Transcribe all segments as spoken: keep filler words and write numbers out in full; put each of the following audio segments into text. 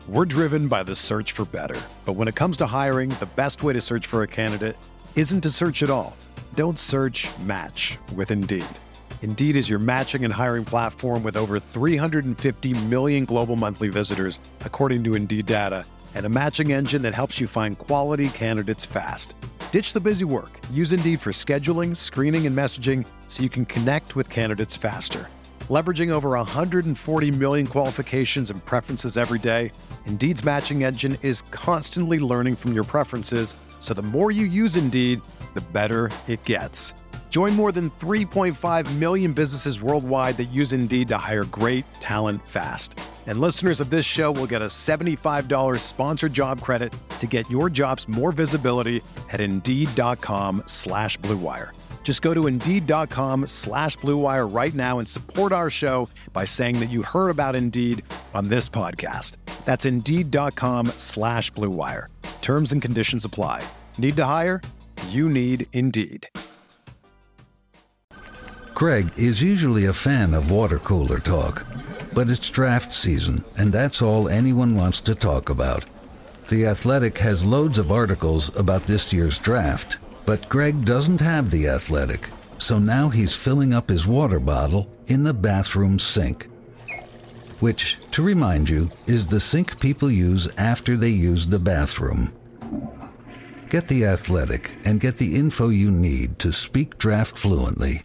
We're driven by the search for better. But when it comes to hiring, the best way to search for a candidate isn't to search at all. Don't search, match with Indeed. Indeed is your matching and hiring platform with over three hundred fifty million global monthly visitors, according to Indeed data, and a matching engine that helps you find quality candidates fast. Ditch the busy work. Use Indeed for scheduling, screening, and messaging so you can connect with candidates faster. Leveraging over one hundred forty million qualifications and preferences every day, Indeed's matching engine is constantly learning from your preferences, so the more you use Indeed, the better it gets. Join more than three point five million businesses worldwide that use Indeed to hire great talent fast. And listeners of this show will get a seventy-five dollars sponsored job credit to get your jobs more visibility at Indeed.com slash Blue Wire. Just go to Indeed.com slash Blue Wire right now and support our show by saying that you heard about Indeed on this podcast. That's Indeed.com slash Blue Wire. Terms and conditions apply. Need to hire? You need Indeed. Greg is usually a fan of water cooler talk, but it's draft season, and that's all anyone wants to talk about. The Athletic has loads of articles about this year's draft, but Greg doesn't have The Athletic, so now he's filling up his water bottle in the bathroom sink, which, to remind you, is the sink people use after they use the bathroom. Get The Athletic and get the info you need to speak draft fluently.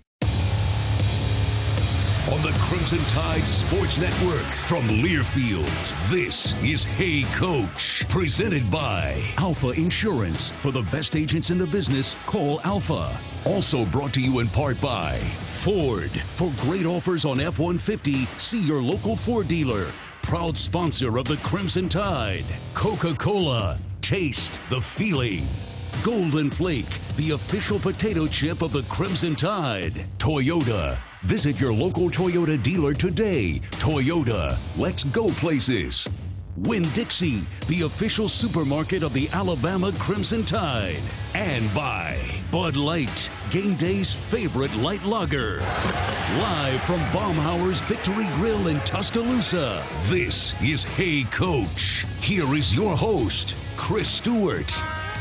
On the Crimson Tide Sports Network from Learfield, this is Hey Coach, presented by Alpha Insurance. For the best agents in the business, call Alpha. Also brought to you in part by Ford. For great offers on F one fifty, see your local Ford dealer. Proud sponsor of the Crimson Tide. Coca-Cola, taste the feeling. Golden Flake, the official potato chip of the Crimson Tide. Toyota. Visit your local Toyota dealer today. Toyota, let's go places. Winn-Dixie, the official supermarket of the Alabama Crimson Tide. And by Bud Light, game day's favorite light lager. Live from Baumhauer's Victory Grill in Tuscaloosa, this is Hey Coach. Here is your host, Chris Stewart.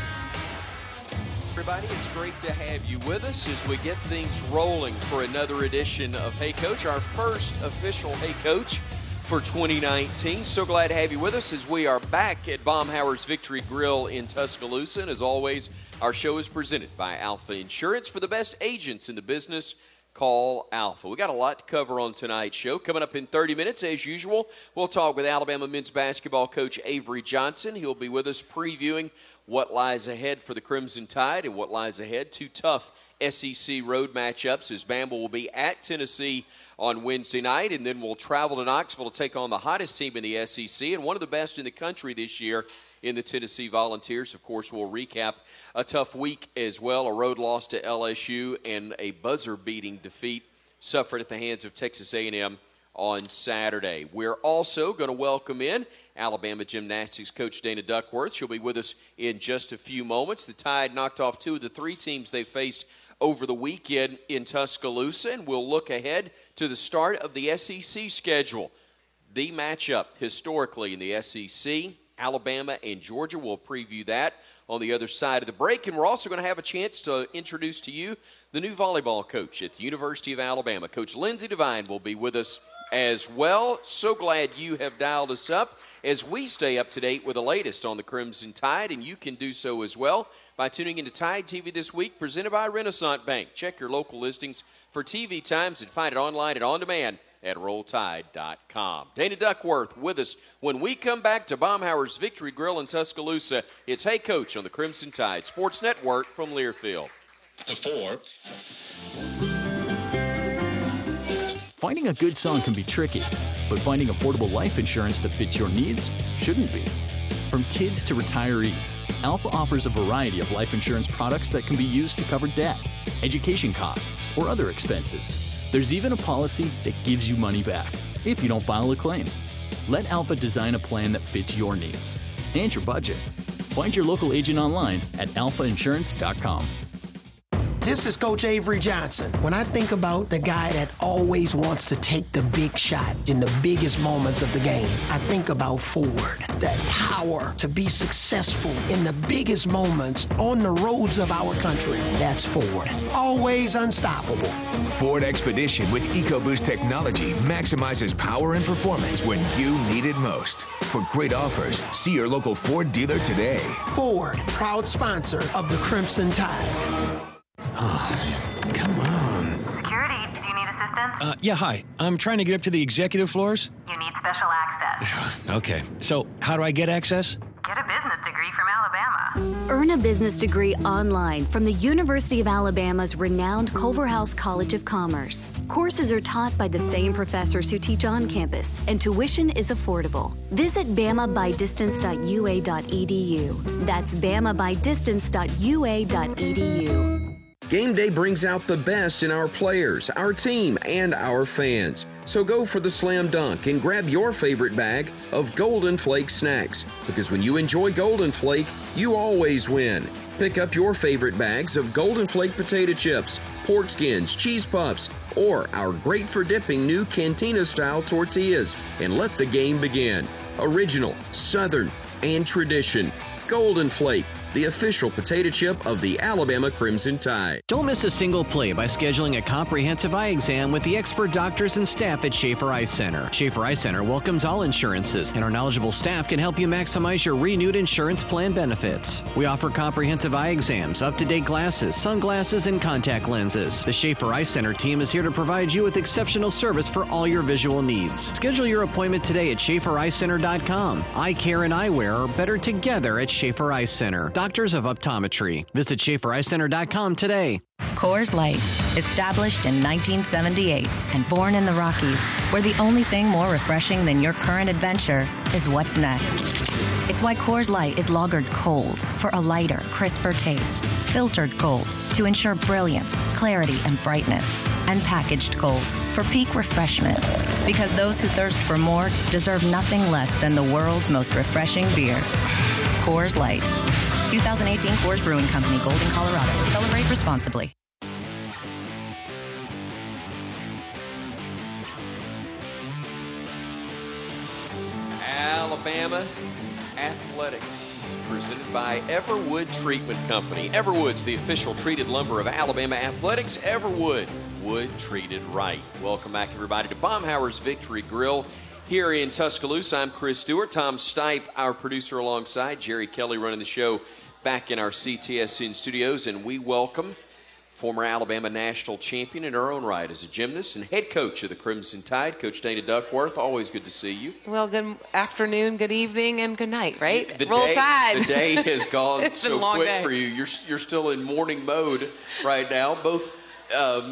Everybody, it's great to have you with us as we get things rolling for another edition of Hey Coach, our first official Hey Coach for twenty nineteen. So glad to have you with us as we are back at Baumhauer's Victory Grill in Tuscaloosa. And as always, our show is presented by Alpha Insurance. For the best agents in the business, call Alpha. We got a lot to cover on tonight's show. Coming up in thirty minutes, as usual, we'll talk with Alabama men's basketball coach Avery Johnson. He'll be with us previewing what lies ahead for the Crimson Tide and what lies ahead. Two tough S E C road matchups as Bama will be at Tennessee on Wednesday night, and then we'll travel to Knoxville to take on the hottest team in the S E C and one of the best in the country this year in the Tennessee Volunteers. Of course, we'll recap a tough week as well, a road loss to L S U and a buzzer-beating defeat suffered at the hands of Texas A and M on Saturday. We're also going to welcome in Alabama gymnastics coach Dana Duckworth. She'll be with us in just a few moments. The Tide knocked off two of the three teams they faced over the weekend in Tuscaloosa, and we'll look ahead to the start of the S E C schedule. The matchup historically in the S E C, Alabama and Georgia. We'll preview that on the other side of the break, and we're also going to have a chance to introduce to you the new volleyball coach at the University of Alabama. Coach Lindsey Devine will be with us as well. So glad you have dialed us up as we stay up to date with the latest on the Crimson Tide, and you can do so as well by tuning into Tide T V This Week, presented by Renaissance Bank. Check your local listings for T V times and find it online and on demand at roll tide dot com. Dana Duckworth with us when we come back to Baumhauer's Victory Grill in Tuscaloosa. It's Hey Coach on the Crimson Tide Sports Network from Learfield. The four. Finding a good song can be tricky, but finding affordable life insurance that fits your needs shouldn't be. From kids to retirees, Alpha offers a variety of life insurance products that can be used to cover debt, education costs, or other expenses. There's even a policy that gives you money back if you don't file a claim. Let Alpha design a plan that fits your needs and your budget. Find your local agent online at alpha insurance dot com. This is Coach Avery Johnson. When I think about the guy that always wants to take the big shot in the biggest moments of the game, I think about Ford. That power to be successful in the biggest moments on the roads of our country. That's Ford. Always unstoppable. Ford Expedition with EcoBoost technology maximizes power and performance when you need it most. For great offers, see your local Ford dealer today. Ford, proud sponsor of the Crimson Tide. Oh, come on. Security, do you need assistance? Uh, yeah, hi. I'm trying to get up to the executive floors. You need special access. Okay, so how do I get access? Get a business degree from Alabama. Earn a business degree online from the University of Alabama's renowned Culverhouse College of Commerce. Courses are taught by the same professors who teach on campus, and tuition is affordable. Visit bama by distance dot u a dot e d u. That's bama by distance dot u a dot e d u. Game day brings out the best in our players, our team, and our fans. So go for the slam dunk and grab your favorite bag of Golden Flake snacks. Because when you enjoy Golden Flake, you always win. Pick up your favorite bags of Golden Flake potato chips, pork skins, cheese puffs, or our great for dipping new Cantina-style tortillas, and let the game begin. Original, Southern, and tradition. Golden Flake, the official potato chip of the Alabama Crimson Tide. Don't miss a single play by scheduling a comprehensive eye exam with the expert doctors and staff at Schaefer Eye Center. Schaefer Eye Center welcomes all insurances, and our knowledgeable staff can help you maximize your renewed insurance plan benefits. We offer comprehensive eye exams, up-to-date glasses, sunglasses, and contact lenses. The Schaefer Eye Center team is here to provide you with exceptional service for all your visual needs. Schedule your appointment today at schaefer eye center dot com. Eye care and eyewear are better together at Schaefer Eye Center. Doctors of Optometry. Visit schaefer eye center dot com today. Coors Light, established in nineteen seventy-eight and born in the Rockies, where the only thing more refreshing than your current adventure is what's next. It's why Coors Light is lagered cold for a lighter, crisper taste, filtered cold to ensure brilliance, clarity, and brightness, and packaged cold for peak refreshment. Because those who thirst for more deserve nothing less than the world's most refreshing beer. Coors Light. twenty eighteen Coors Brewing Company, Golden, Colorado. Celebrate responsibly. Alabama Athletics, presented by Everwood Treatment Company. Everwood's the official treated lumber of Alabama Athletics. Everwood, wood treated right. Welcome back, everybody, to Baumhauer's Victory Grill here in Tuscaloosa. I'm Chris Stewart. Tom Stipe, our producer, alongside Jerry Kelly, running the show back in our C T S N studios, and we welcome former Alabama national champion in her own right as a gymnast and head coach of the Crimson Tide, Coach Dana Duckworth. Always good to see you. Well, good afternoon, good evening, and good night, right? The Roll day, Tide. The day has gone It's been a so long quick day. for you. You're, you're still in morning mode right now, both um,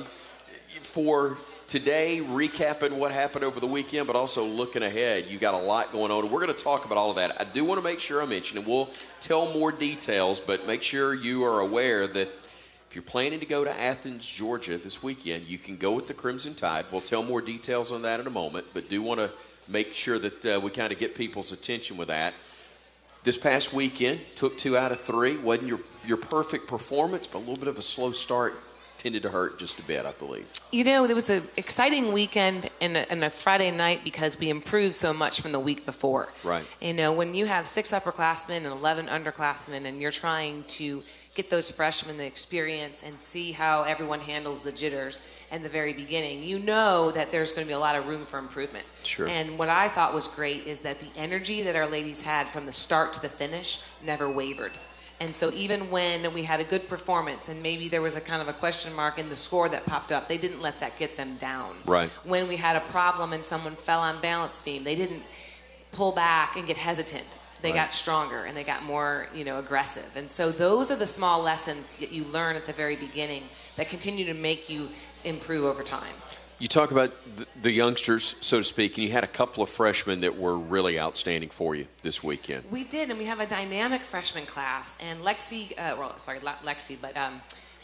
for today, recapping what happened over the weekend, but also looking ahead. You got a lot going on, and we're going to talk about all of that. I do want to make sure I mention, and we'll tell more details, but make sure you are aware that if you're planning to go to Athens, Georgia this weekend, you can go with the Crimson Tide. We'll tell more details on that in a moment, but do want to make sure that uh, we kind of get people's attention with that. This past weekend, took two out of three. Wasn't your, your perfect performance, but a little bit of a slow start tended to hurt just a bit, I believe. You know, it was an exciting weekend and a, and a Friday night because we improved so much from the week before. Right. You know, when you have six upperclassmen and eleven underclassmen and you're trying to get those freshmen the experience and see how everyone handles the jitters in the very beginning, you know that there's going to be a lot of room for improvement. Sure. And what I thought was great is that the energy that our ladies had from the start to the finish never wavered. And so even when we had a good performance and maybe there was a kind of a question mark in the score that popped up, they didn't let that get them down. Right. When we had a problem and someone fell on balance beam, they didn't pull back and get hesitant. They Right. got stronger and they got more, you know, aggressive. And so those are the small lessons that you learn at the very beginning that continue to make you improve over time. You talk about the, the youngsters, so to speak, and you had a couple of freshmen that were really outstanding for you this weekend. We did, and we have a dynamic freshman class. And Lexi, uh, well, sorry, not Lexi, but um,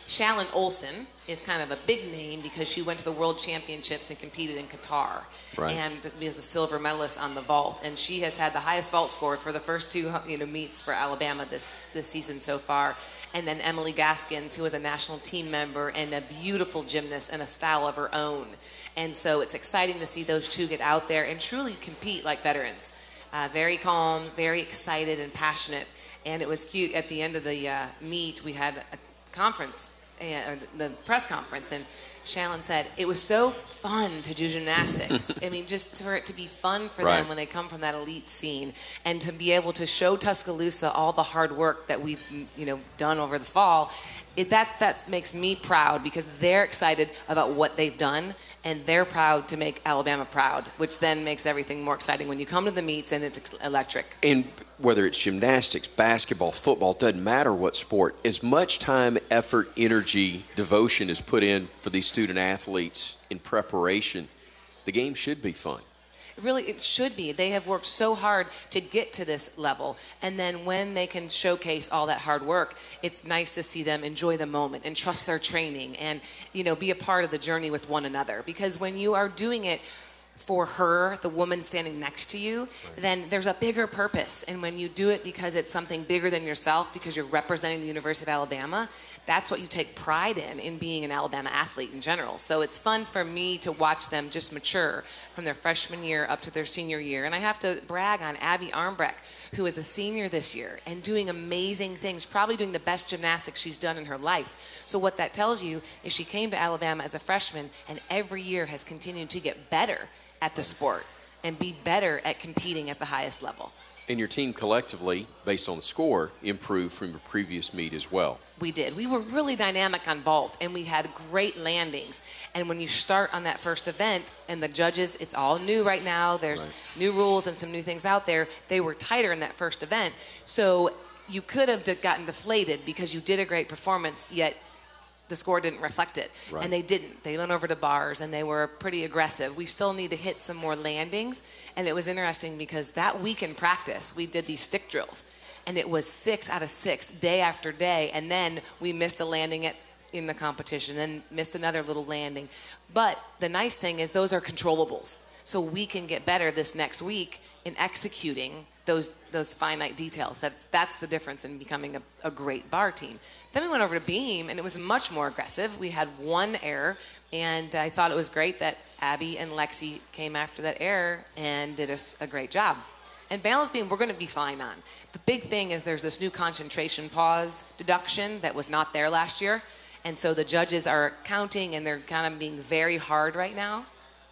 Shalyn Olsen is kind of a big name because she went to the World Championships and competed in Qatar. Right. And is a silver medalist on the vault. And she has had the highest vault score for the first two you know, meets for Alabama this, this season so far. And then Emily Gaskins, who is a national team member and a beautiful gymnast and a style of her own. And so it's exciting to see those two get out there and truly compete like veterans. Uh, very calm, very excited and passionate. And it was cute. At the end of the uh, meet, we had a conference, uh, the press conference, and Shalyn said, it was so fun to do gymnastics. I mean, just for it to be fun for right. them when they come from that elite scene, and to be able to show Tuscaloosa all the hard work that we've, you know, done over the fall. It, that that makes me proud because they're excited about what they've done, and they're proud to make Alabama proud, which then makes everything more exciting when you come to the meets and it's electric. And whether it's gymnastics, basketball, football, doesn't matter what sport, as much time, effort, energy, devotion is put in for these student athletes in preparation, the game should be fun. Really, it should be. They have worked so hard to get to this level. And then when they can showcase all that hard work, it's nice to see them enjoy the moment and trust their training and, you know, be a part of the journey with one another. Because when you are doing it for her, the woman standing next to you, then there's a bigger purpose. And when you do it because it's something bigger than yourself, because you're representing the University of Alabama, that's what you take pride in, in being an Alabama athlete in general. So it's fun for me to watch them just mature from their freshman year up to their senior year. And I have to brag on Abby Armbrecht, who is a senior this year and doing amazing things, probably doing the best gymnastics she's done in her life. So what that tells you is she came to Alabama as a freshman and every year has continued to get better at the sport and be better at competing at the highest level. And your team collectively, based on the score, improved from your previous meet as well. We did. We were really dynamic on vault, and we had great landings. And when you start on that first event, and the judges, it's all new right now. There's right. new rules and some new things out there. They were tighter in that first event. So you could have gotten deflated because you did a great performance, yet the score didn't reflect it. Right. And they didn't. They went over to bars, and they were pretty aggressive. We still need to hit some more landings. And it was interesting because that week in practice, we did these stick drills. And it was six out of six, day after day. And then we missed a landing at, in the competition and missed another little landing. But the nice thing is those are controllables. So we can get better this next week in executing those those finite details. That's that's the difference in becoming a, a great bar team. Then we went over to beam, and it was much more aggressive. We had one error, and I thought it was great that Abby and Lexi came after that error and did a, a great job. And balance beam, we're going to be fine on. The big thing is there's this new concentration pause deduction that was not there last year. And so the judges are counting, and they're kind of being very hard right now.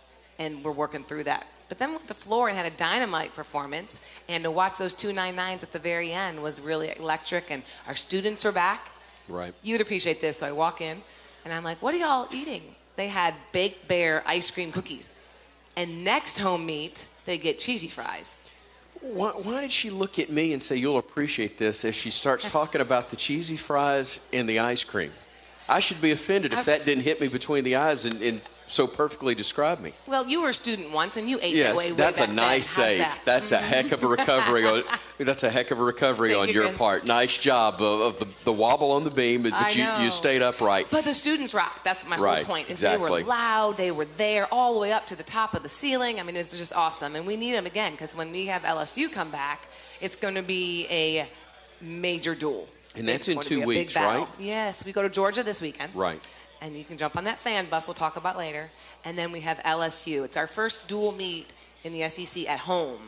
And we're working through that. But then we went to floor and had a dynamite performance. And to watch those two ninety-nines at the very end was really electric. And our students are back. Right. You'd appreciate this. So I walk in, and I'm like, what are y'all eating? They had Baked Bear ice cream cookies. And next home meet, they get cheesy fries. Why, why did she look at me and say, you'll appreciate this, as she starts talking about the cheesy fries and the ice cream? I should be offended if I've, that didn't hit me between the eyes and, and so perfectly describe me. Well, you were a student once, and you ate yes, that way. Way that's back a nice then. save. That? That's mm-hmm. a heck of a recovery. on, that's a heck of a recovery Thank on you, your Chris. part. Nice job of, of the, the wobble on the beam, but I you, know. you stayed upright. But the students rocked. That's my right, whole point. Is exactly. They were loud. They were there all the way up to the top of the ceiling. I mean, it was just awesome. And we need them again because when we have L S U come back, it's going to be a major duel. And that's it's in two weeks, right? Yes. We go to Georgia this weekend. Right. And you can jump on that fan bus we'll talk about later. And then we have L S U. It's our first dual meet in the S E C at home.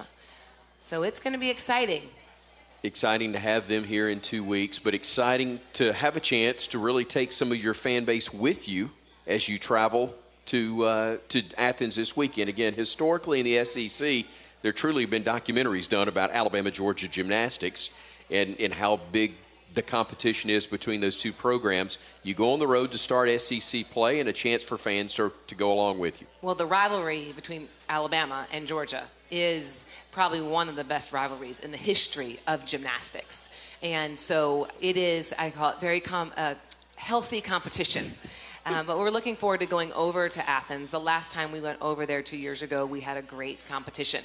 So it's going to be exciting. Exciting to have them here in two weeks, but exciting to have a chance to really take some of your fan base with you as you travel to uh, to Athens this weekend. Again, historically in the S E C, there truly have been documentaries done about Alabama-Georgia gymnastics and, and how big the competition is between those two programs. You go on the road to start S E C play and a chance for fans to, to go along with you. Well, the rivalry between Alabama and Georgia is probably one of the best rivalries in the history of gymnastics. And so it is, I call it, very com- uh, healthy competition. Um, but we're looking forward to going over to Athens. The last time we went over there two years ago, we had a great competition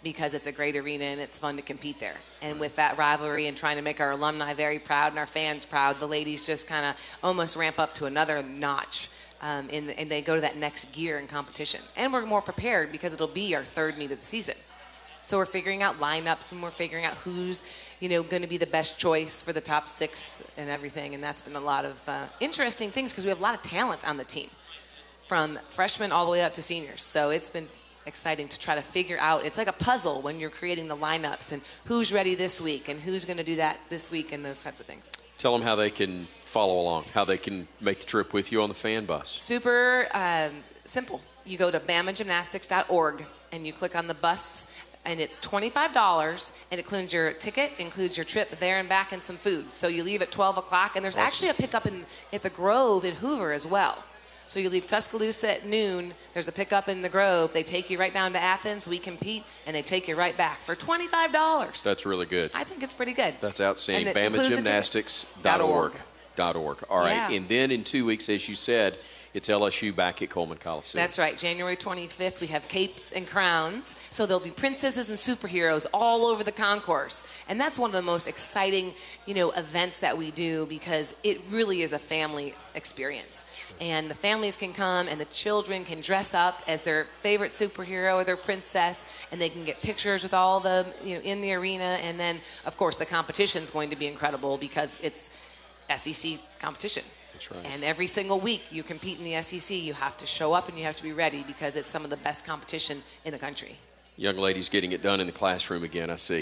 because it's a great arena and it's fun to compete there. And with that rivalry and trying to make our alumni very proud and our fans proud, the ladies just kind of almost ramp up to another notch. Um, and, and they go to that next gear in competition. And we're more prepared because it'll be our third meet of the season. So we're figuring out lineups and we're figuring out who's, you know, going to be the best choice for the top six and everything. And that's been a lot of uh, interesting things because we have a lot of talent on the team, from freshmen all the way up to seniors. So it's been exciting to try to figure out. It's like a puzzle when you're creating the lineups and who's ready this week and who's going to do that this week and those type of things. Tell them how they can follow along, how they can make the trip with you on the fan bus. Super um, simple. You go to bama gymnastics dot org and you click on the bus, and it's twenty-five dollars, and it includes your ticket, includes your trip there and back, and some food. So you leave at twelve o'clock, and there's awesome. Actually a pickup in, at the Grove in Hoover as well. So you leave Tuscaloosa at noon, there's a pickup in the Grove, they take you right down to Athens, we compete, and they take you right back for twenty-five dollars. That's really good. I think it's pretty good. That's outstanding. bama gymnastics dot org. All right, yeah. And then in two weeks, as you said, it's L S U back at Coleman Coliseum. That's right. January twenty-fifth, we have capes and crowns. So there'll be princesses and superheroes all over the concourse. And that's one of the most exciting, you know, events that we do because it really is a family experience. And the families can come and the children can dress up as their favorite superhero or their princess, and they can get pictures with all of them, you know, in the arena. And then, of course, the competition is going to be incredible because it's S E C competition. That's right. And every single week you compete in the S E C, you have to show up and you have to be ready because it's some of the best competition in the country. Young ladies getting it done in the classroom again, I see.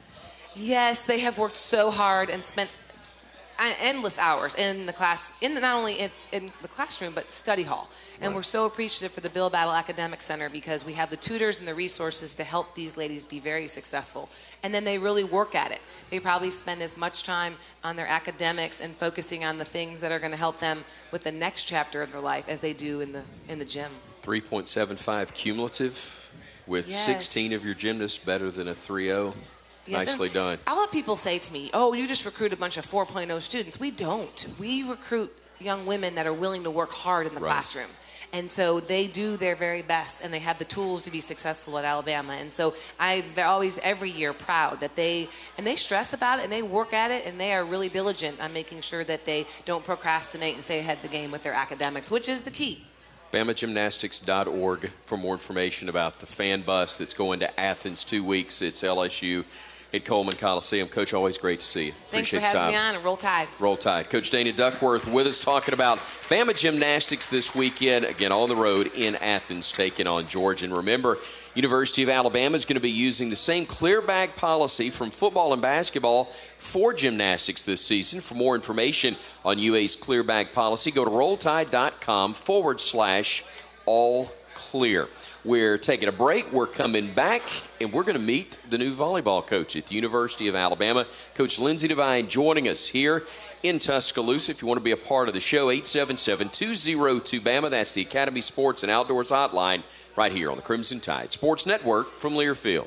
Yes, they have worked so hard and spent endless hours in the class, in the, not only in, in the classroom, but study hall. And right. We're so appreciative for the Bill Battle Academic Center because we have the tutors and the resources to help these ladies be very successful. And then they really work at it. They probably spend as much time on their academics and focusing on the things that are going to help them with the next chapter of their life as they do in the in the gym. three point seven five cumulative with yes. sixteen of your gymnasts better than a three oh. Yes, nicely done. A lot of people say to me, oh, you just recruit a bunch of four point oh students. We don't. We recruit young women that are willing to work hard in the right. classroom. And so they do their very best, and they have the tools to be successful at Alabama. And so I, they're always, every year, proud that they, and they stress about it, and they work at it, and they are really diligent on making sure that they don't procrastinate and stay ahead of the game with their academics, which is the key. bama gymnastics dot org for more information about the fan bus that's going to Athens two weeks. It's L S U at Coleman Coliseum. Coach, always great to see you. Thanks Appreciate for having the time. me on, and roll tide. Roll tide. Coach Dana Duckworth with us talking about Bama Gymnastics this weekend, again on the road in Athens, taking on Georgia. And remember, University of Alabama is going to be using the same clear bag policy from football and basketball for gymnastics this season. For more information on U A's clear bag policy, go to rolltide.com forward slash all clear. We're taking a break. We're coming back, and we're going to meet the new volleyball coach at the University of Alabama, Coach Lindsey Devine, joining us here in Tuscaloosa. If you want to be a part of the show, eight seven seven, two oh two, BAMA. That's the Academy Sports and Outdoors hotline right here on the Crimson Tide Sports Network from Learfield.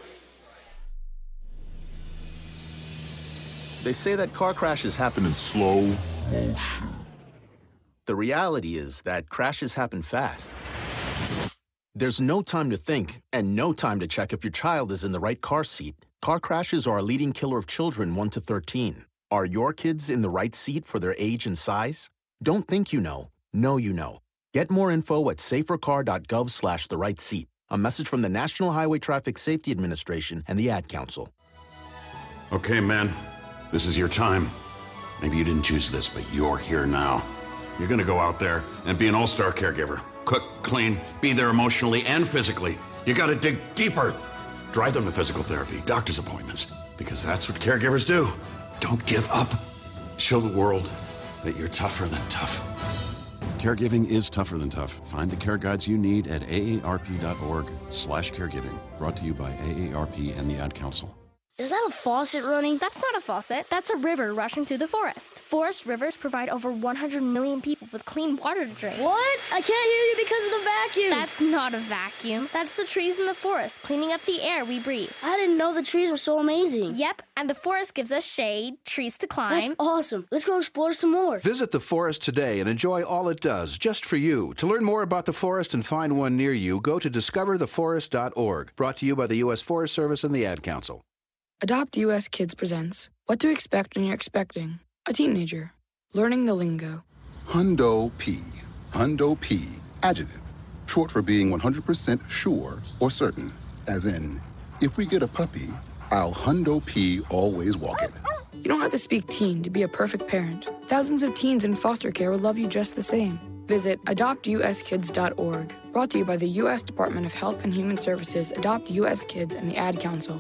They say that car crashes happen in slow motion. The reality is that crashes happen fast. There's no time to think and no time to check if your child is in the right car seat. Car crashes are a leading killer of children one to thirteen. Are your kids in the right seat for their age and size? Don't think you know. Know you know. Get more info at safercar.gov slash the right seat. A message from the National Highway Traffic Safety Administration and the Ad Council. Okay, man. This is your time. Maybe you didn't choose this, but you're here now. You're going to go out there and be an all-star caregiver. Cook, clean, be there emotionally and physically. You got to dig deeper. Drive them to physical therapy, doctor's appointments, because that's what caregivers do. Don't give up. Show the world that you're tougher than tough. Caregiving is tougher than tough. Find the care guides you need at aarp.org slash caregiving. Brought to you by A A R P and the Ad Council. Is that a faucet running? That's not a faucet. That's a river rushing through the forest. Forest rivers provide over one hundred million people with clean water to drink. What? I can't hear you because of the vacuum. That's not a vacuum. That's the trees in the forest cleaning up the air we breathe. I didn't know the trees were so amazing. Yep, and the forest gives us shade, trees to climb. That's awesome. Let's go explore some more. Visit the forest today and enjoy all it does, just for you. To learn more about the forest and find one near you, go to discover the forest dot org. Brought to you by the U S Forest Service and the Ad Council. Adopt U S Kids presents What to Expect When You're Expecting a Teenager. Learning the lingo. Hundo P. Hundo P. Adjective. Short for being one hundred percent sure or certain. As in, if we get a puppy, I'll Hundo P always walk it. You don't have to speak teen to be a perfect parent. Thousands of teens in foster care will love you just the same. Visit adopt U S kids dot org. Brought to you by the U S Department of Health and Human Services, Adopt U S Kids, and the Ad Council.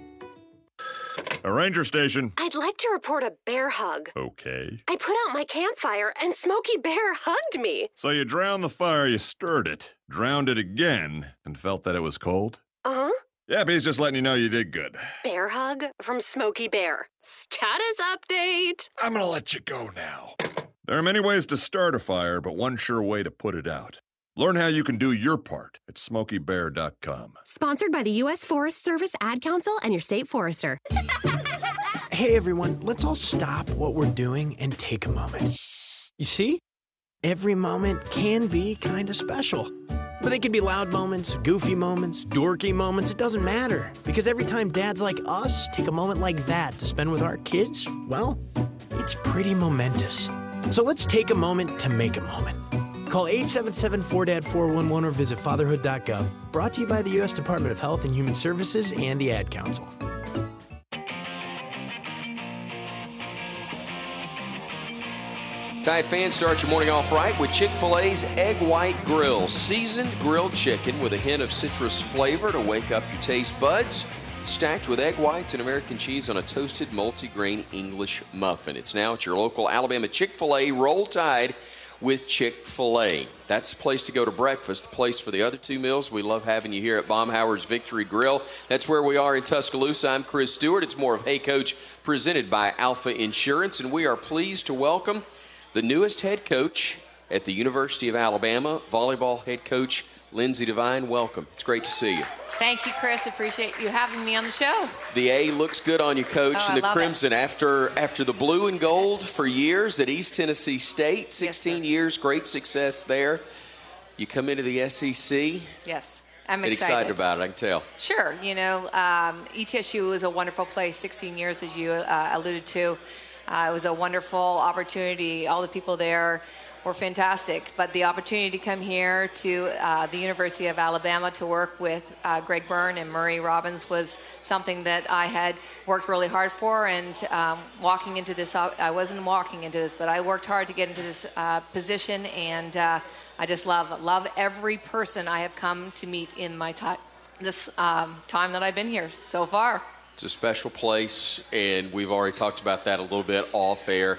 A ranger station. I'd like to report a bear hug. Okay. I put out my campfire and Smokey Bear hugged me. So you drowned the fire, you stirred it, drowned it again, and felt that it was cold? Uh-huh. Yep, he's just letting you know you did good. Bear hug from Smokey Bear. Status update. I'm gonna let you go now. There are many ways to start a fire, but one sure way to put it out. Learn how you can do your part at smokey bear dot com. Sponsored by the U S Forest Service, Ad Council, and your state forester. Hey, everyone, let's all stop what we're doing and take a moment. You see? Every moment can be kind of special. But they can be loud moments, goofy moments, dorky moments. It doesn't matter. Because every time dads like us take a moment like that to spend with our kids, well, it's pretty momentous. So let's take a moment to make a moment. Call eight seven seven, four D A D, four one one or visit fatherhood dot gov. Brought to you by the U S Department of Health and Human Services and the Ad Council. Tide fans, start your morning off right with Chick-fil-A's Egg White Grill. Seasoned grilled chicken with a hint of citrus flavor to wake up your taste buds. Stacked with egg whites and American cheese on a toasted multi-grain English muffin. It's now at your local Alabama Chick-fil-A. Roll Tide with Chick-fil-A. That's the place to go to breakfast, the place for the other two meals. We love having you here at Baumhower's Victory Grill. That's where we are in Tuscaloosa. I'm Chris Stewart. It's more of Hey Coach presented by Alpha Insurance, and we are pleased to welcome the newest head coach at the University of Alabama, volleyball head coach Lindsay Devine. Welcome. It's great to see you. Thank you, Chris. Appreciate you having me on the show. The A looks good on you, Coach, oh, and the I love Crimson. It. After after the blue and gold for years at East Tennessee State, sixteen yes, years, great success there. You come into the S E C. Yes, I'm excited. excited about it, I can tell. Sure. You know, um, E T S U was a wonderful place, sixteen years, as you uh, alluded to. Uh, it was a wonderful opportunity. All the people there were fantastic. But the opportunity to come here to uh, the University of Alabama to work with uh, Greg Byrne and Murray Robbins was something that I had worked really hard for. And um, walking into this, I wasn't walking into this, but I worked hard to get into this uh, position. And uh, I just love love every person I have come to meet in my time, this um, time that I've been here so far. It's a special place, and we've already talked about that a little bit off air.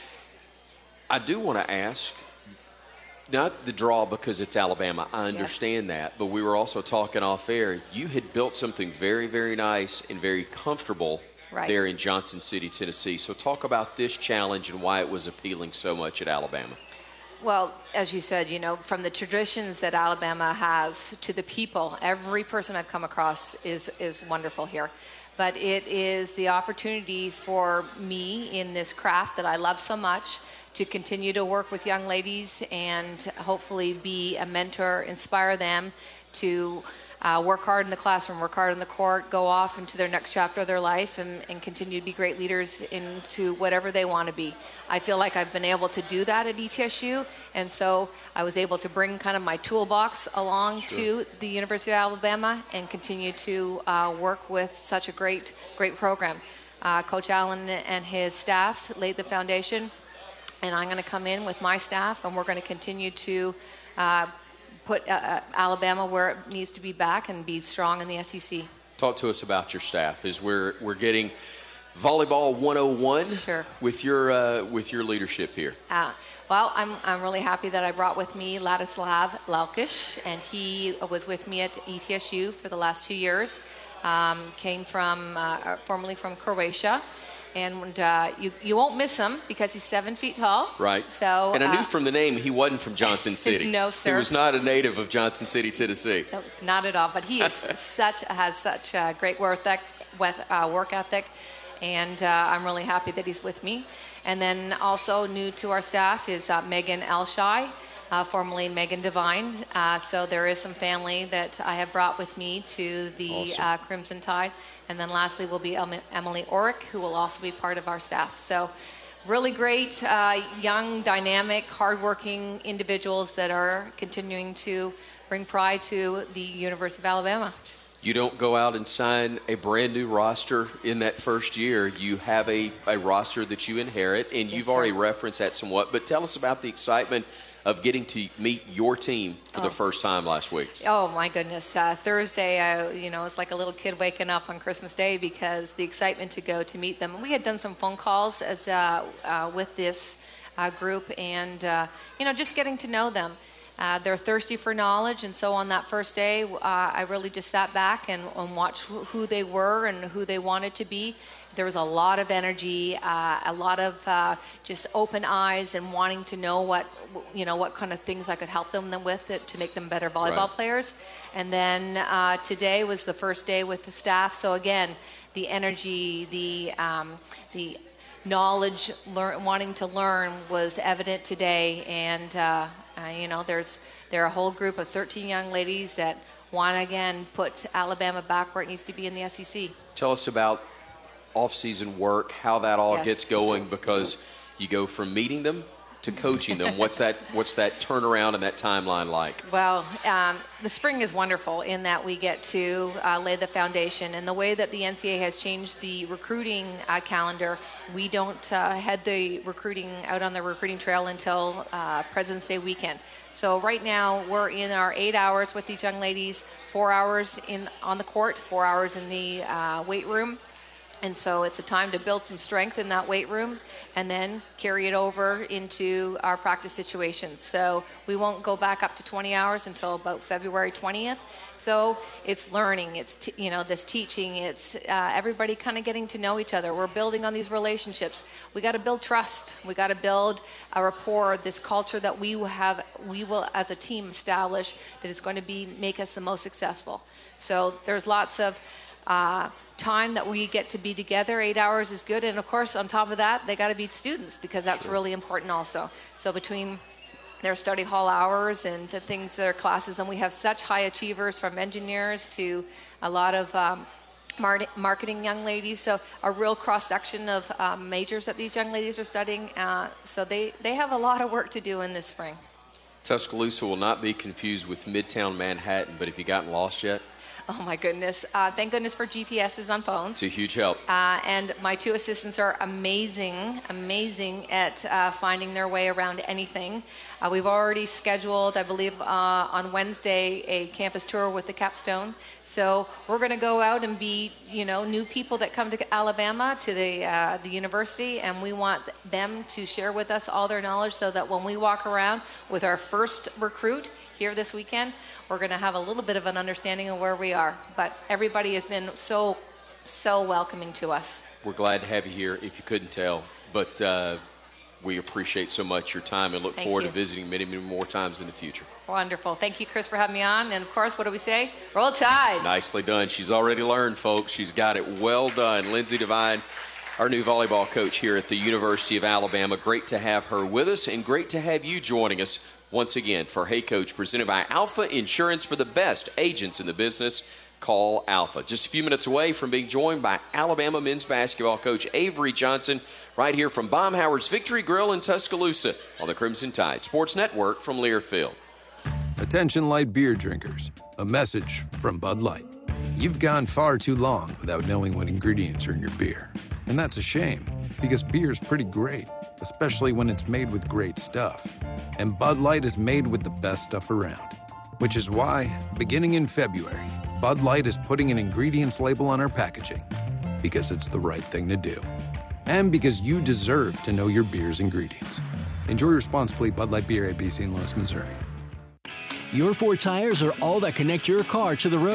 I do want to ask, not the draw because it's Alabama, I understand yes. that, but we were also talking off air. You had built something very, very nice and very comfortable right. there in Johnson City, Tennessee. So talk about this challenge and why it was appealing so much at Alabama. Well, as you said, you know, from the traditions that Alabama has to the people, every person I've come across is is wonderful here. But it is the opportunity for me in this craft that I love so much to continue to work with young ladies and hopefully be a mentor, inspire them to uh, work hard in the classroom, work hard in the court, go off into their next chapter of their life and, and continue to be great leaders into whatever they want to be. I feel like I've been able to do that at E T S U, and so I was able to bring kind of my toolbox along sure. to the University of Alabama and continue to uh, work with such a great, great program. Uh, Coach Allen and his staff laid the foundation, and I'm going to come in with my staff, and we're going to continue to uh, put uh, Alabama where it needs to be back and be strong in the S E C. Talk to us about your staff as we're we're getting volleyball one oh one sure. with your uh, with your leadership here. Uh, well, I'm I'm really happy that I brought with me Ladislav Lalkish, and he was with me at E T S U for the last two years. um, came from, uh, formerly from Croatia. And uh, you, you won't miss him because he's seven feet tall. Right. So, and I knew uh, from the name he wasn't from Johnson City. No, sir. He was not a native of Johnson City, Tennessee. No, not at all. But he is such has such a great work ethic, with, uh, work ethic, and uh, I'm really happy that he's with me. And then also new to our staff is uh, Megan Elshai, uh, formerly Megan Devine. Uh, so there is some family that I have brought with me to the Awesome. uh, Crimson Tide. And then lastly will be Emily Orick, who will also be part of our staff. So really great, uh, young, dynamic, hardworking individuals that are continuing to bring pride to the University of Alabama. You don't go out and sign a brand new roster in that first year. You have a, a roster that you inherit, and you've Yes, already sir. referenced that somewhat. But tell us about the excitement of getting to meet your team for Oh. the first time last week. Oh my goodness! Uh, Thursday, I, you know, it's like a little kid waking up on Christmas Day because the excitement to go to meet them. We had done some phone calls as uh, uh, with this uh, group, and uh, you know, just getting to know them. Uh, they're thirsty for knowledge, and so on that first day, uh, I really just sat back and, and watched who, who they were and who they wanted to be. There was a lot of energy, uh, a lot of uh, just open eyes and wanting to know what, you know, what kind of things I could help them with it to make them better volleyball Right. players. And then uh, today was the first day with the staff. So again, the energy, the um, the knowledge, learn, wanting to learn was evident today. And uh, uh, you know, there's there are a whole group of thirteen young ladies that want to again put Alabama back where it needs to be in the S E C. Tell us about off-season work, how that all Yes. gets going, because you go from meeting them to coaching them. What's that What's that turnaround and that timeline like? Well, um, the spring is wonderful in that we get to uh, lay the foundation. And the way that the N C A A has changed the recruiting uh, calendar, we don't uh, head the recruiting out on the recruiting trail until uh, President's Day weekend. So right now we're in our eight hours with these young ladies, four hours in on the court, four hours in the uh, weight room. And so it's a time to build some strength in that weight room and then carry it over into our practice situations. So we won't go back up to twenty hours until about February twentieth. So it's learning, it's, t- you know, this teaching, it's uh, everybody kind of getting to know each other. We're building on these relationships. We got to build trust. We got to build a rapport, this culture that we will have, we will as a team establish that is going to be, make us the most successful. So there's lots of, uh, time that we get to be together. Eight hours is good, and of course on top of that they got to be students because that's Sure. really important also. So between their study hall hours and the things, their classes, and we have such high achievers from engineers to a lot of um, mar- marketing young ladies, so a real cross-section of um, majors that these young ladies are studying, uh, so they, they have a lot of work to do in this spring. Tuscaloosa will not be confused with Midtown Manhattan, but have you gotten lost yet? Oh my goodness. Uh, thank goodness for G P Ses on phones. It's a huge help. Uh, and my two assistants are amazing, amazing at uh, finding their way around anything. Uh, we've already scheduled, I believe, uh, on Wednesday, a campus tour with the Capstone. So we're going to go out and be, you know, new people that come to Alabama, to the uh, the university, and we want them to share with us all their knowledge so that when we walk around with our first recruit here this weekend, we're going to have a little bit of an understanding of where we are. But everybody has been so, so welcoming to us. We're glad to have you here, if you couldn't tell. But uh, we appreciate so much your time and look Thank forward you. to visiting many, many more times in the future. Wonderful. Thank you, Chris, for having me on. And of course, what do we say? Roll Tide. Nicely done. She's already learned, folks. She's got it well done. Lindsay Devine, our new volleyball coach here at the University of Alabama. Great to have her with us, and great to have you joining us once again for Hey Coach, presented by Alpha Insurance. For the best agents in the business, call Alpha. Just a few minutes away from being joined by Alabama men's basketball coach Avery Johnson, right here from Baumhauer's Victory Grill in Tuscaloosa on the Crimson Tide Sports Network from Learfield. Attention light beer drinkers, a message from Bud Light. You've gone far too long without knowing what ingredients are in your beer. And that's a shame, because beer's pretty great, especially when it's made with great stuff. And Bud Light is made with the best stuff around. Which is why, beginning in February, Bud Light is putting an ingredients label on our packaging. Because it's the right thing to do. And because you deserve to know your beer's ingredients. Enjoy responsibly. Bud Light Beer, A B C in Lawrence, Missouri. Your four tires are all that connect your car to the road.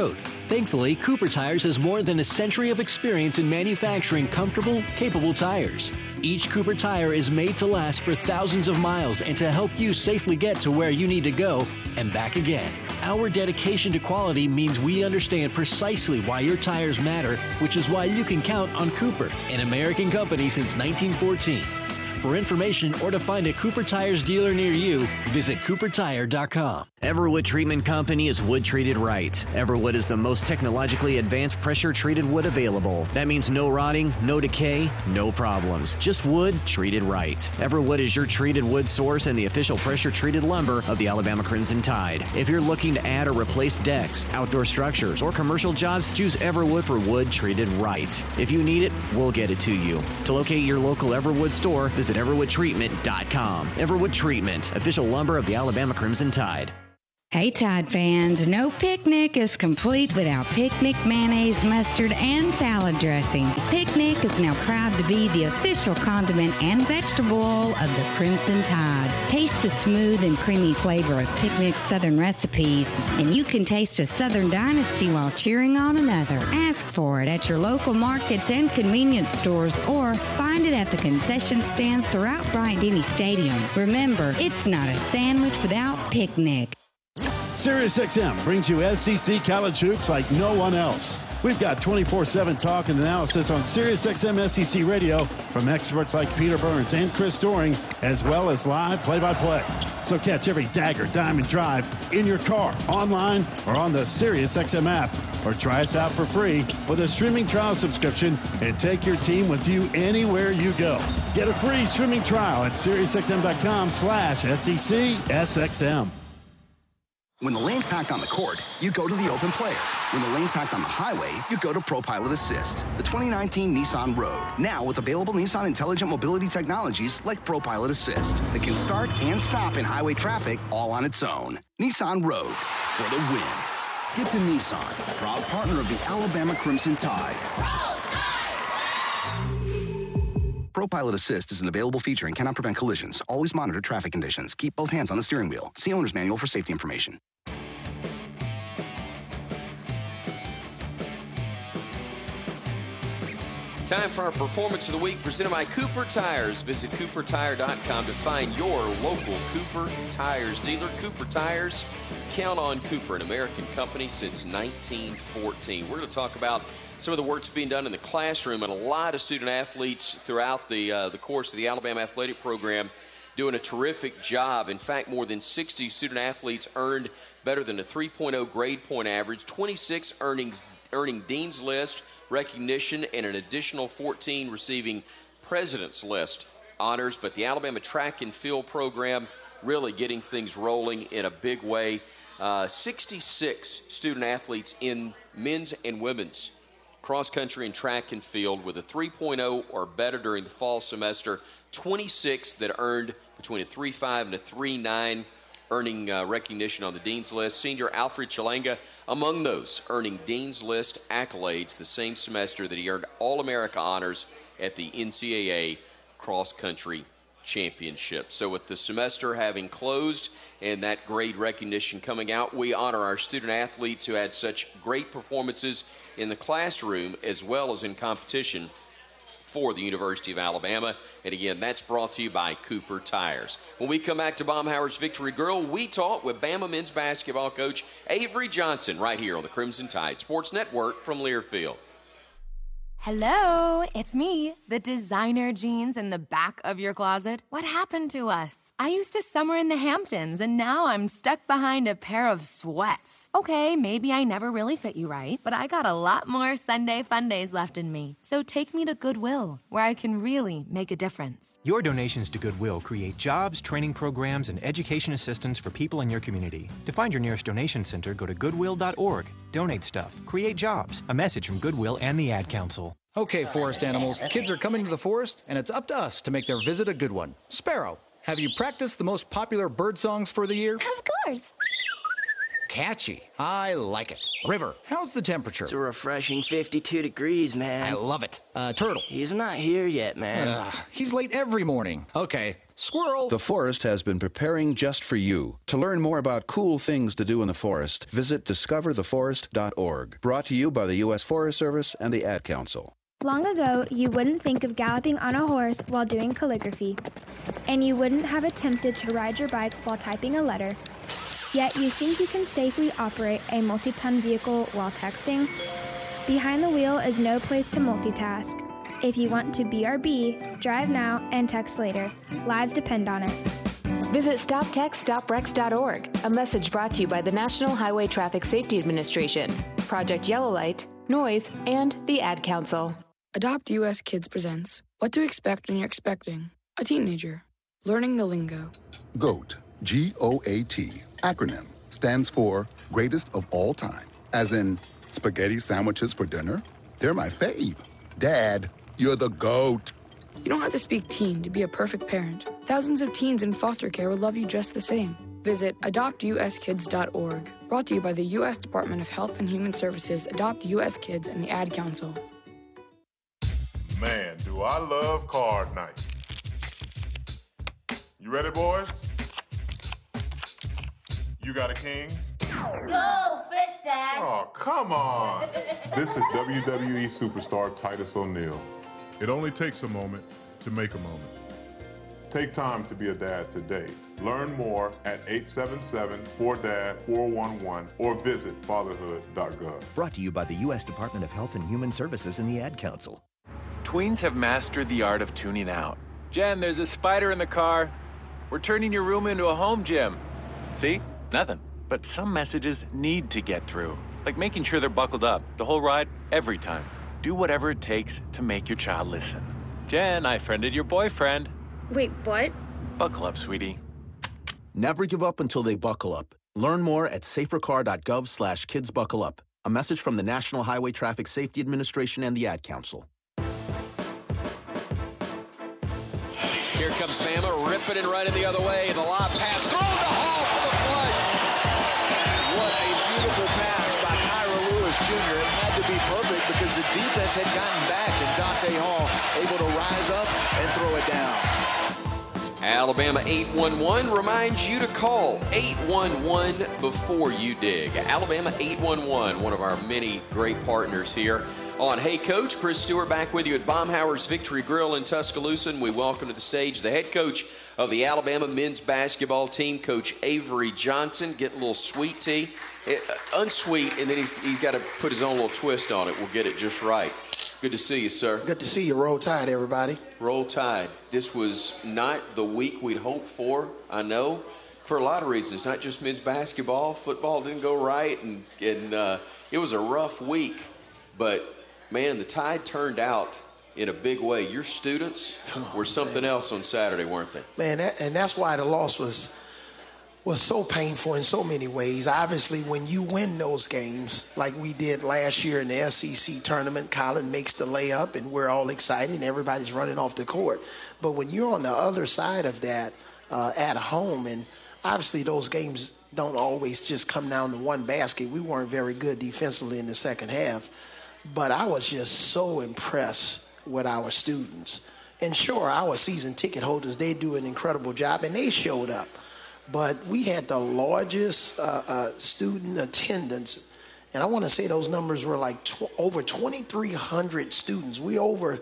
Thankfully, Cooper Tires has more than a century of experience in manufacturing comfortable, capable tires. Each Cooper tire is made to last for thousands of miles and to help you safely get to where you need to go and back again. Our dedication to quality means we understand precisely why your tires matter, which is why you can count on Cooper, an American company since nineteen fourteen. For information or to find a Cooper Tires dealer near you, visit cooper tire dot com. Everwood Treatment Company is wood treated right. Everwood is the most technologically advanced pressure treated wood available. That means no rotting, no decay, no problems. Just wood treated right. Everwood is your treated wood source and the official pressure treated lumber of the Alabama Crimson Tide. If you're looking to add or replace decks, outdoor structures, or commercial jobs, choose Everwood for wood treated right. If you need it, we'll get it to you. To locate your local Everwood store, visit everwood treatment dot com. Everwood Treatment, official lumber of the Alabama Crimson Tide. Hey Tide fans, no picnic is complete without Picnic mayonnaise, mustard, and salad dressing. Picnic is now proud to be the official condiment and vegetable oil of the Crimson Tide. Taste the smooth and creamy flavor of Picnic's Southern recipes, and you can taste a Southern dynasty while cheering on another. Ask for it at your local markets and convenience stores, or find it at the concession stands throughout Bryant-Denny Stadium. Remember, it's not a sandwich without Picnic. SiriusXM brings you S E C college hoops like no one else. We've got twenty-four seven talk and analysis on SiriusXM S E C Radio from experts like Peter Burns and Chris Doring, as well as live play-by-play. So catch every dagger, diamond drive in your car, online, or on the SiriusXM app. Or try us out for free with a streaming trial subscription and take your team with you anywhere you go. Get a free streaming trial at SiriusXM.com slash SECSXM. When the lane's packed on the court, you go to the open player. When the lane's packed on the highway, you go to ProPilot Assist, the twenty nineteen Nissan Rogue. Now with available Nissan intelligent mobility technologies like ProPilot Assist that can start and stop in highway traffic all on its own. Nissan Rogue for the win. Get to Nissan, proud partner of the Alabama Crimson Tide. ProPilot Assist is an available feature and cannot prevent collisions. Always monitor traffic conditions. Keep both hands on the steering wheel. See owner's manual for safety information. Time for our Performance of the Week presented by Cooper Tires. Visit cooper tire dot com to find your local Cooper Tires dealer. Cooper Tires, count on Cooper, an American company since nineteen fourteen. We're going to talk about some of the work's being done in the classroom, and a lot of student athletes throughout the uh, the course of the Alabama athletic program doing a terrific job. In fact, more than sixty student athletes earned better than a three point oh grade point average, twenty-six earnings, earning Dean's List recognition, and an additional fourteen receiving President's List honors. But the Alabama track and field program really getting things rolling in a big way. Uh, sixty-six student athletes in men's and women's cross country and track and field with a three point oh or better during the fall semester. twenty-six that earned between a three point five and a three point nine, earning uh, recognition on the Dean's List. Senior Alfred Chalanga among those, earning Dean's List accolades the same semester that he earned All-America honors at the N C double A Cross Country Championship. So with the semester having closed and that grade recognition coming out, we honor our student athletes who had such great performances in the classroom as well as in competition for the University of Alabama. And again, that's brought to you by Cooper Tires. When we come back to Baumhower's Victory Grill, we talk with Bama men's basketball coach Avery Johnson right here on the Crimson Tide Sports Network from Learfield. Hello, it's me, the designer jeans in the back of your closet. What happened to us? I used to summer in the Hamptons, and now I'm stuck behind a pair of sweats. Okay, maybe I never really fit you right, but I got a lot more Sunday fun days left in me. So take me to Goodwill, where I can really make a difference. Your donations to Goodwill create jobs, training programs, and education assistance for people in your community. To find your nearest donation center, go to goodwill dot org. Donate stuff. Create jobs. A message from Goodwill and the Ad Council. Okay, forest animals, kids are coming to the forest, and it's up to us to make their visit a good one. Sparrow, have you practiced the most popular bird songs for the year? Of course. Catchy. I like it. River, how's the temperature? It's a refreshing fifty-two degrees, man. I love it. Uh, Turtle. He's not here yet, man. Uh, he's late every morning. Okay, Squirrel! The Forest has been preparing just for you. To learn more about cool things to do in the forest, visit discover the forest dot org. Brought to you by the U S Forest Service and the Ad Council. Long ago, you wouldn't think of galloping on a horse while doing calligraphy, and you wouldn't have attempted to ride your bike while typing a letter. Yet you think you can safely operate a multi-ton vehicle while texting? Behind the wheel is no place to multitask. If you want to B R B, drive now and text later. Lives depend on it. Visit stop text stop wrecks dot org. A message brought to you by the National Highway Traffic Safety Administration, Project Yellow Light, Noise, and the Ad Council. Adopt U S Kids presents What to Expect When You're Expecting a Teenager. Learning the lingo. GOAT, G O A T, acronym, stands for Greatest of All Time. As in, spaghetti sandwiches for dinner? They're my fave. Dad, you're the GOAT. You don't have to speak teen to be a perfect parent. Thousands of teens in foster care will love you just the same. Visit adopt u s kids dot org. Brought to you by the U S Department of Health and Human Services, Adopt U S Kids, and the Ad Council. Man, do I love card night. You ready, boys? You got a king? Go, fish dad. Oh, come on. This is W W E superstar Titus O'Neil. It only takes a moment to make a moment. Take time to be a dad today. Learn more at eight seven seven, four D A D, four one one or visit fatherhood dot gov. Brought to you by the U S Department of Health and Human Services and the Ad Council. Tweens have mastered the art of tuning out. Jen, there's a spider in the car. We're turning your room into a home gym. See? Nothing. But some messages need to get through, like making sure they're buckled up the whole ride, every time. Do whatever it takes to make your child listen. Jen, I friended your boyfriend. Wait, what? Buckle up, sweetie. Never give up until they buckle up. Learn more at safercar dot gov slash kids buckle up. A message from the National Highway Traffic Safety Administration and the Ad Council. Here comes Bama, ripping it right in the other way. The lob pass thrown to Hall for the flush. What a beautiful pass by Kyra Lewis Junior It had to be perfect because the defense had gotten back, and Dante Hall able to rise up and throw it down. Alabama eight one one reminds you to call eight one one before you dig. Alabama eight one one, one of our many great partners here on Hey Coach. Chris Stewart back with you at Baumhauer's Victory Grill in Tuscaloosa. And we welcome to the stage the head coach of the Alabama men's basketball team, Coach Avery Johnson. Getting a little sweet tea. It, uh, unsweet, and then he's, he's got to put his own little twist on it. We'll get it just right. Good to see you, sir. Good to see you. Roll Tide, everybody. Roll Tide. This was not the week we'd hoped for, I know, for a lot of reasons. Not just men's basketball. Football didn't go right, and, and uh, it was a rough week. But, man, the Tide turned out in a big way. Your students oh, were something man. else on Saturday, weren't they? Man, that, and that's why the loss was was so painful in so many ways. Obviously, when you win those games, like we did last year in the S E C tournament, Colin makes the layup, and we're all excited, and everybody's running off the court. But when you're on the other side of that uh, at home, and obviously those games don't always just come down to one basket. We weren't very good defensively in the second half. But I was just so impressed with our students. And sure, our season ticket holders, they do an incredible job, and they showed up. But we had the largest uh, uh, student attendance, and I want to say those numbers were like tw- over twenty-three hundred students. We over,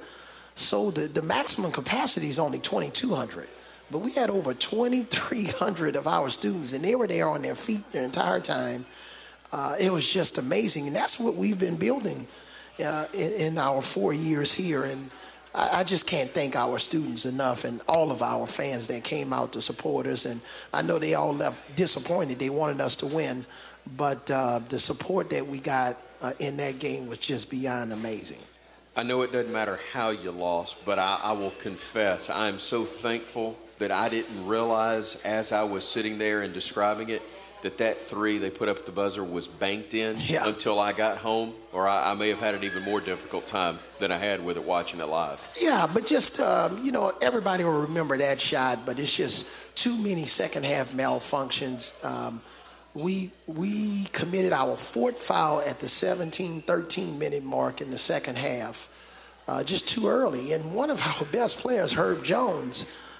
so the, the maximum capacity is only twenty-two hundred. But we had over twenty-three hundred of our students, and they were there on their feet the entire time. Uh, it was just amazing, and that's what we've been building uh, in, in our four years here. And I, I just can't thank our students enough, and all of our fans that came out to support us. And I know they all left disappointed. They wanted us to win, but uh, the support that we got uh, in that game was just beyond amazing. I know it doesn't matter how you lost, but I, I will confess I'm so thankful that I didn't realize as I was sitting there and describing it that that three they put up at the buzzer was banked in yeah. until I got home, or I, I may have had an even more difficult time than I had with it watching it live. Yeah, but just, um, you know, everybody will remember that shot, but it's just too many second-half malfunctions. Um, we we committed our fourth foul at the seventeen thirteen minute mark in the second half, uh, just too early. And one of our best players, Herb Jones,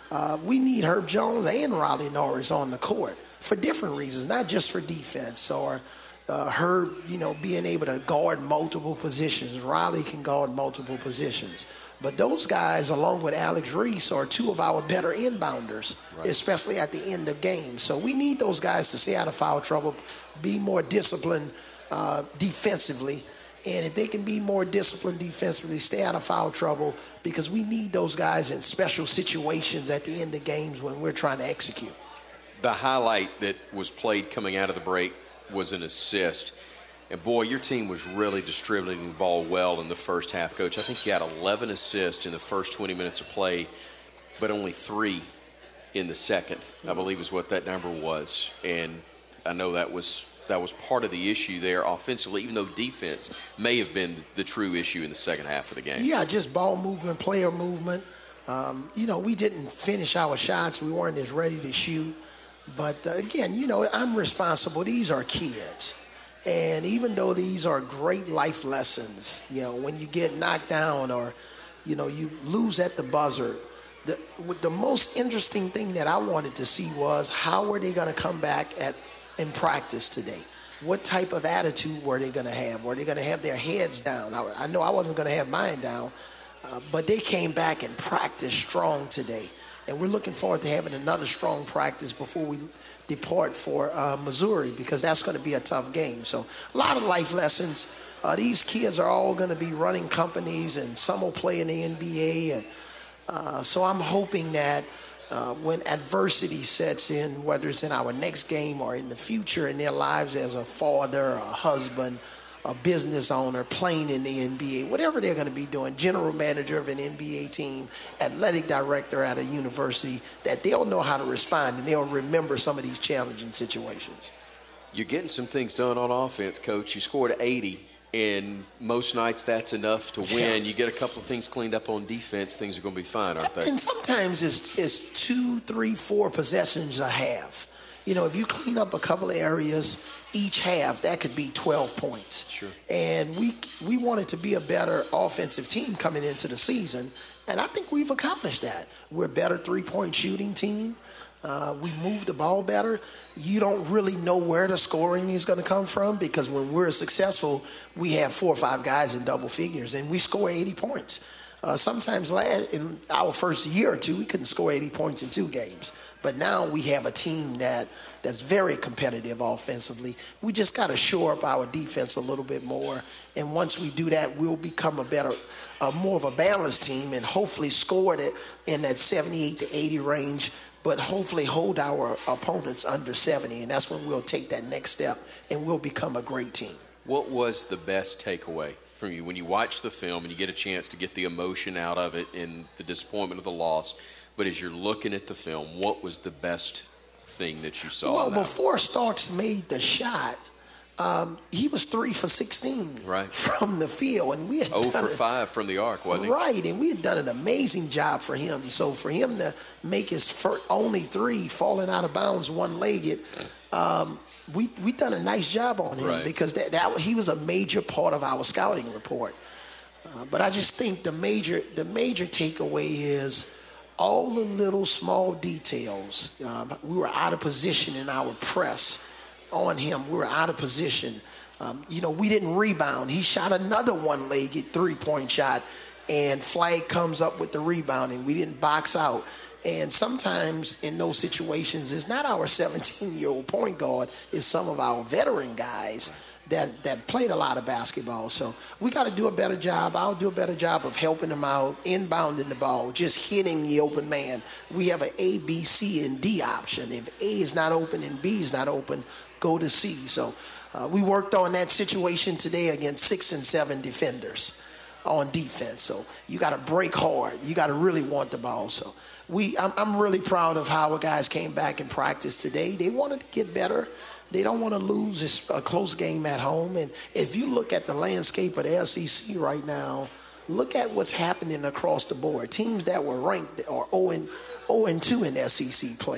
Uh, we need Herb Jones and Riley Norris on the court for different reasons, not just for defense or uh, Herb, you know, being able to guard multiple positions. Riley can guard multiple positions. But those guys, along with Alex Reese, are two of our better inbounders, right, especially at the end of games. So we need those guys to stay out of foul trouble, be more disciplined uh, defensively. And if they can be more disciplined defensively, stay out of foul trouble, because we need those guys in special situations at the end of games when we're trying to execute. The highlight that was played coming out of the break was an assist. And, boy, your team was really distributing the ball well in the first half, Coach. I think you had eleven assists in the first twenty minutes of play, but only three in the second, I believe is what that number was. And I know that was that was part of the issue there offensively, even though defense may have been the true issue in the second half of the game. Yeah, just ball movement, player movement. Um, you know, we didn't finish our shots. We weren't as ready to shoot. But, uh, again, you know, I'm responsible. These are kids. And even though these are great life lessons, you know, when you get knocked down or, you know, you lose at the buzzer, the, the most interesting thing that I wanted to see was how are they going to come back at in practice today? What type of attitude were they going to have? Were they going to have their heads down? I, I know I wasn't going to have mine down, uh, but they came back and practiced strong today. And we're looking forward to having another strong practice before we depart for uh, Missouri, because that's going to be a tough game. So a lot of life lessons. Uh, these kids are all going to be running companies, and some will play in the N B A. And uh, so I'm hoping that uh, when adversity sets in, whether it's in our next game or in the future in their lives as a father, a husband, a business owner, playing in the N B A, whatever they're going to be doing, general manager of an N B A team, athletic director at a university, that they'll know how to respond and they'll remember some of these challenging situations. You're getting some things done on offense, Coach. You scored eighty, and most nights that's enough to win. You get a couple of things cleaned up on defense, things are going to be fine, aren't they? And sometimes it's, it's two, three, four possessions a half. You know, if you clean up a couple of areas each half, that could be twelve points. Sure. And we we wanted to be a better offensive team coming into the season, and I think we've accomplished that. We're a better three-point shooting team. Uh, we move the ball better. You don't really know where the scoring is going to come from, because when we're successful, we have four or five guys in double figures, and we score eighty points. Uh, sometimes last, in our first year or two, we couldn't score eighty points in two games. But now we have a team that that's very competitive offensively. We just got to shore up our defense a little bit more. And once we do that, we'll become a better, uh, more of a balanced team, and hopefully score it in that seventy-eight to eighty range, but hopefully hold our opponents under seventy. And that's when we'll take that next step and we'll become a great team. What was the best takeaway from you when you watch the film and you get a chance to get the emotion out of it and the disappointment of the loss? But as you're looking at the film, what was the best thing that you saw? Well, before Starks made the shot, um, he was three for sixteen right. from the field. And we had oh done for five from the arc, wasn't he? Right, and we had done an amazing job for him. So for him to make his first, only three, falling out of bounds one-legged, um, we we done a nice job on him right. because that, that he was a major part of our scouting report. Uh, but I just think the major the major takeaway is all the little small details. Um, we were out of position in our press on him. We were out of position. Um, you know, we didn't rebound. He shot another one-legged three-point shot, and Flag comes up with the rebounding. We didn't box out. And sometimes in those situations, it's not our seventeen-year-old point guard, it's some of our veteran guys that, that played a lot of basketball. So we got to do a better job. I'll do a better job of helping them out, inbounding the ball, just hitting the open man. We have an A, B, C, and D option. If A is not open and B is not open, go to C. So uh, we worked on that situation today against six and seven defenders on defense. So you got to break hard. You got to really want the ball. So we, I'm, I'm really proud of how our guys came back and practiced today. They wanted to get better. They don't want to lose this, a close game at home. And if you look at the landscape of the S E C right now, look at what's happening across the board. Teams that were ranked are oh and two in S E C play.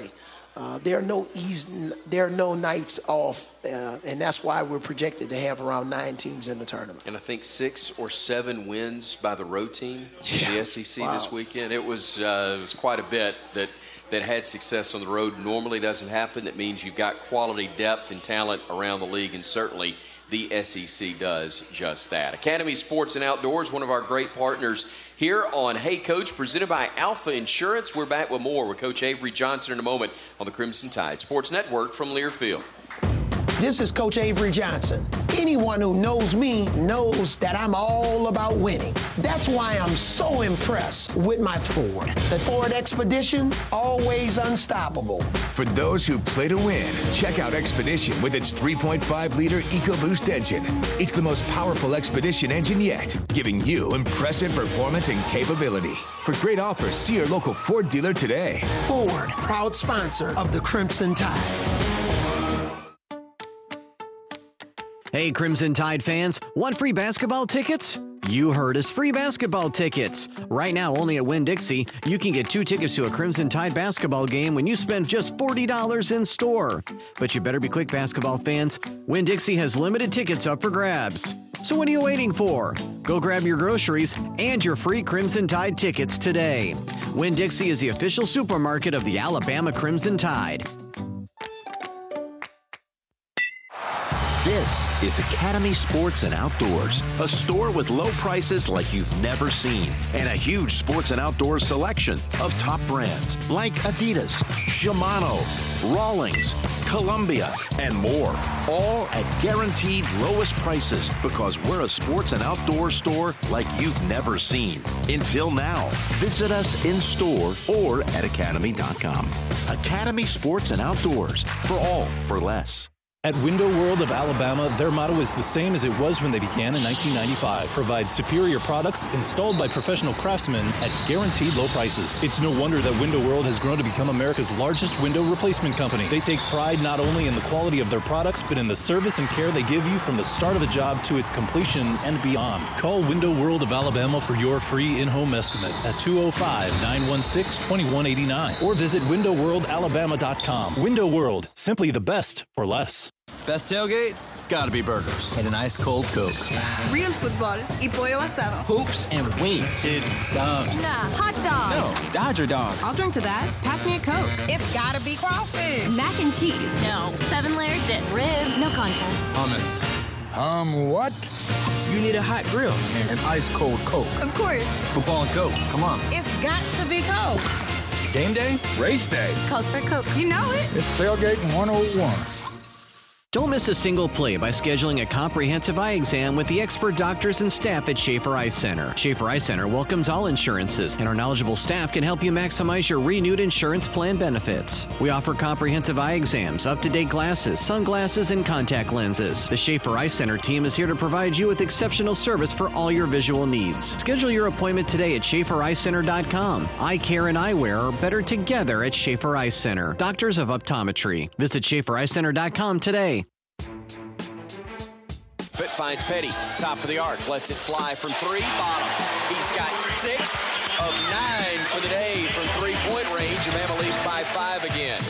Uh, there are no easy, there are no nights off, uh, and that's why we're projected to have around nine teams in the tournament. And I think six or seven wins by the road team yeah. in the S E C wow. this weekend. It was uh, it was quite a bit that that had success on the road. Normally doesn't happen. That means you've got quality depth and talent around the league, and certainly the S E C does just that. Academy Sports and Outdoors, one of our great partners here on Hey Coach, presented by Alpha Insurance. We're back with more with Coach Avery Johnson in a moment on the Crimson Tide Sports Network from Learfield. This is Coach Avery Johnson. Anyone who knows me knows that I'm all about winning. That's why I'm so impressed with my Ford. The Ford Expedition, always unstoppable. For those who play to win, check out Expedition with its three point five liter EcoBoost engine. It's the most powerful Expedition engine yet, giving you impressive performance and capability. For great offers, see your local Ford dealer today. Ford, proud sponsor of the Crimson Tide. Hey, Crimson Tide fans, want free basketball tickets? You heard us, free basketball tickets. Right now, only at Winn-Dixie, you can get two tickets to a Crimson Tide basketball game when you spend just forty dollars in store. But you better be quick, basketball fans. Winn-Dixie has limited tickets up for grabs. So what are you waiting for? Go grab your groceries and your free Crimson Tide tickets today. Winn-Dixie is the official supermarket of the Alabama Crimson Tide. This is Academy Sports and Outdoors, a store with low prices like you've never seen, and a huge sports and outdoors selection of top brands like Adidas, Shimano, Rawlings, Columbia, and more, all at guaranteed lowest prices because we're a sports and outdoors store like you've never seen. Until now, visit us in store or at academy dot com. Academy Sports and Outdoors, for all for less. At Window World of Alabama, their motto is the same as it was when they began in nineteen ninety-five. Provide superior products installed by professional craftsmen at guaranteed low prices. It's no wonder that Window World has grown to become America's largest window replacement company. They take pride not only in the quality of their products, but in the service and care they give you from the start of a job to its completion and beyond. Call Window World of Alabama for your free in-home estimate at two oh five, nine one six, two one eight nine or visit window world alabama dot com. Window World, simply the best for less. Best tailgate? It's gotta be burgers. And an ice cold Coke. Real football y pollo asado. Hoops and wings. Dude, subs. Nah, hot dog. No, Dodger dog. I'll drink to that. Pass me a Coke. It's gotta be crawfish. Mac and cheese. No. Seven layer dip. Ribs. No contest. Hummus. Um, what? You need a hot grill. An ice cold Coke. Of course. Football and Coke. Come on. It's got to be Coke. Game day? Race day. Coast for Coke. You know it. It's Tailgating one oh one. Don't miss a single play by scheduling a comprehensive eye exam with the expert doctors and staff at Schaefer Eye Center. Schaefer Eye Center welcomes all insurances, and our knowledgeable staff can help you maximize your renewed insurance plan benefits. We offer comprehensive eye exams, up-to-date glasses, sunglasses, and contact lenses. The Schaefer Eye Center team is here to provide you with exceptional service for all your visual needs. Schedule your appointment today at schaefer eye center dot com. Eye care and eyewear are better together at Schaefer Eye Center. Doctors of Optometry. Visit schaefer eye center dot com today. Pitt finds Petty, top of the arc, lets it fly from three, bottom. He's got six of nine for the day from three-point range. Alabama leads by five again.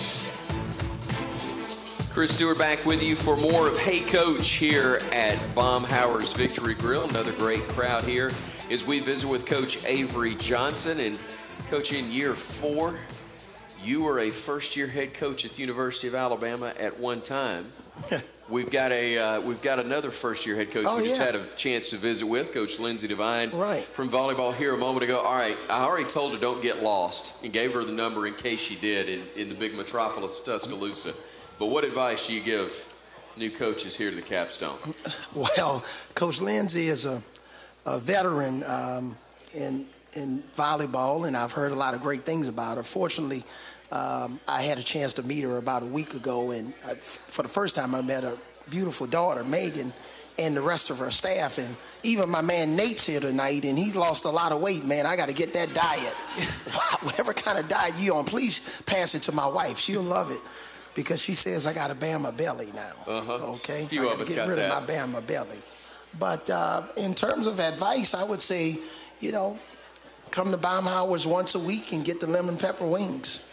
Chris Stewart back with you for more of Hey Coach here at Baumhower's Victory Grill. Another great crowd here as we visit with Coach Avery Johnson. And Coach, in year four, you were a first-year head coach at the University of Alabama at one time. We've got a uh, we've got another first-year head coach oh, we just yeah. had a chance to visit with, Coach Lindsey Devine right. from volleyball here a moment ago. All right, I already told her don't get lost and gave her the number in case she did in, in the big metropolis of Tuscaloosa. But what advice do you give new coaches here to the Capstone? Well, Coach Lindsey is a, a veteran um, in in volleyball, and I've heard a lot of great things about her. Fortunately, Um, I had a chance to meet her about a week ago, and I, for the first time I met her beautiful daughter, Megan, and the rest of her staff. And even my man Nate's here tonight, and he's lost a lot of weight, man. I got to get that diet. Whatever kind of diet you on, please pass it to my wife. She'll love it because she says I got a Bama belly now. Uh-huh. Okay? A few I of us get got rid that. of my Bama belly. But uh, in terms of advice, I would say, you know, come to Baumhower's once a week and get the lemon pepper wings.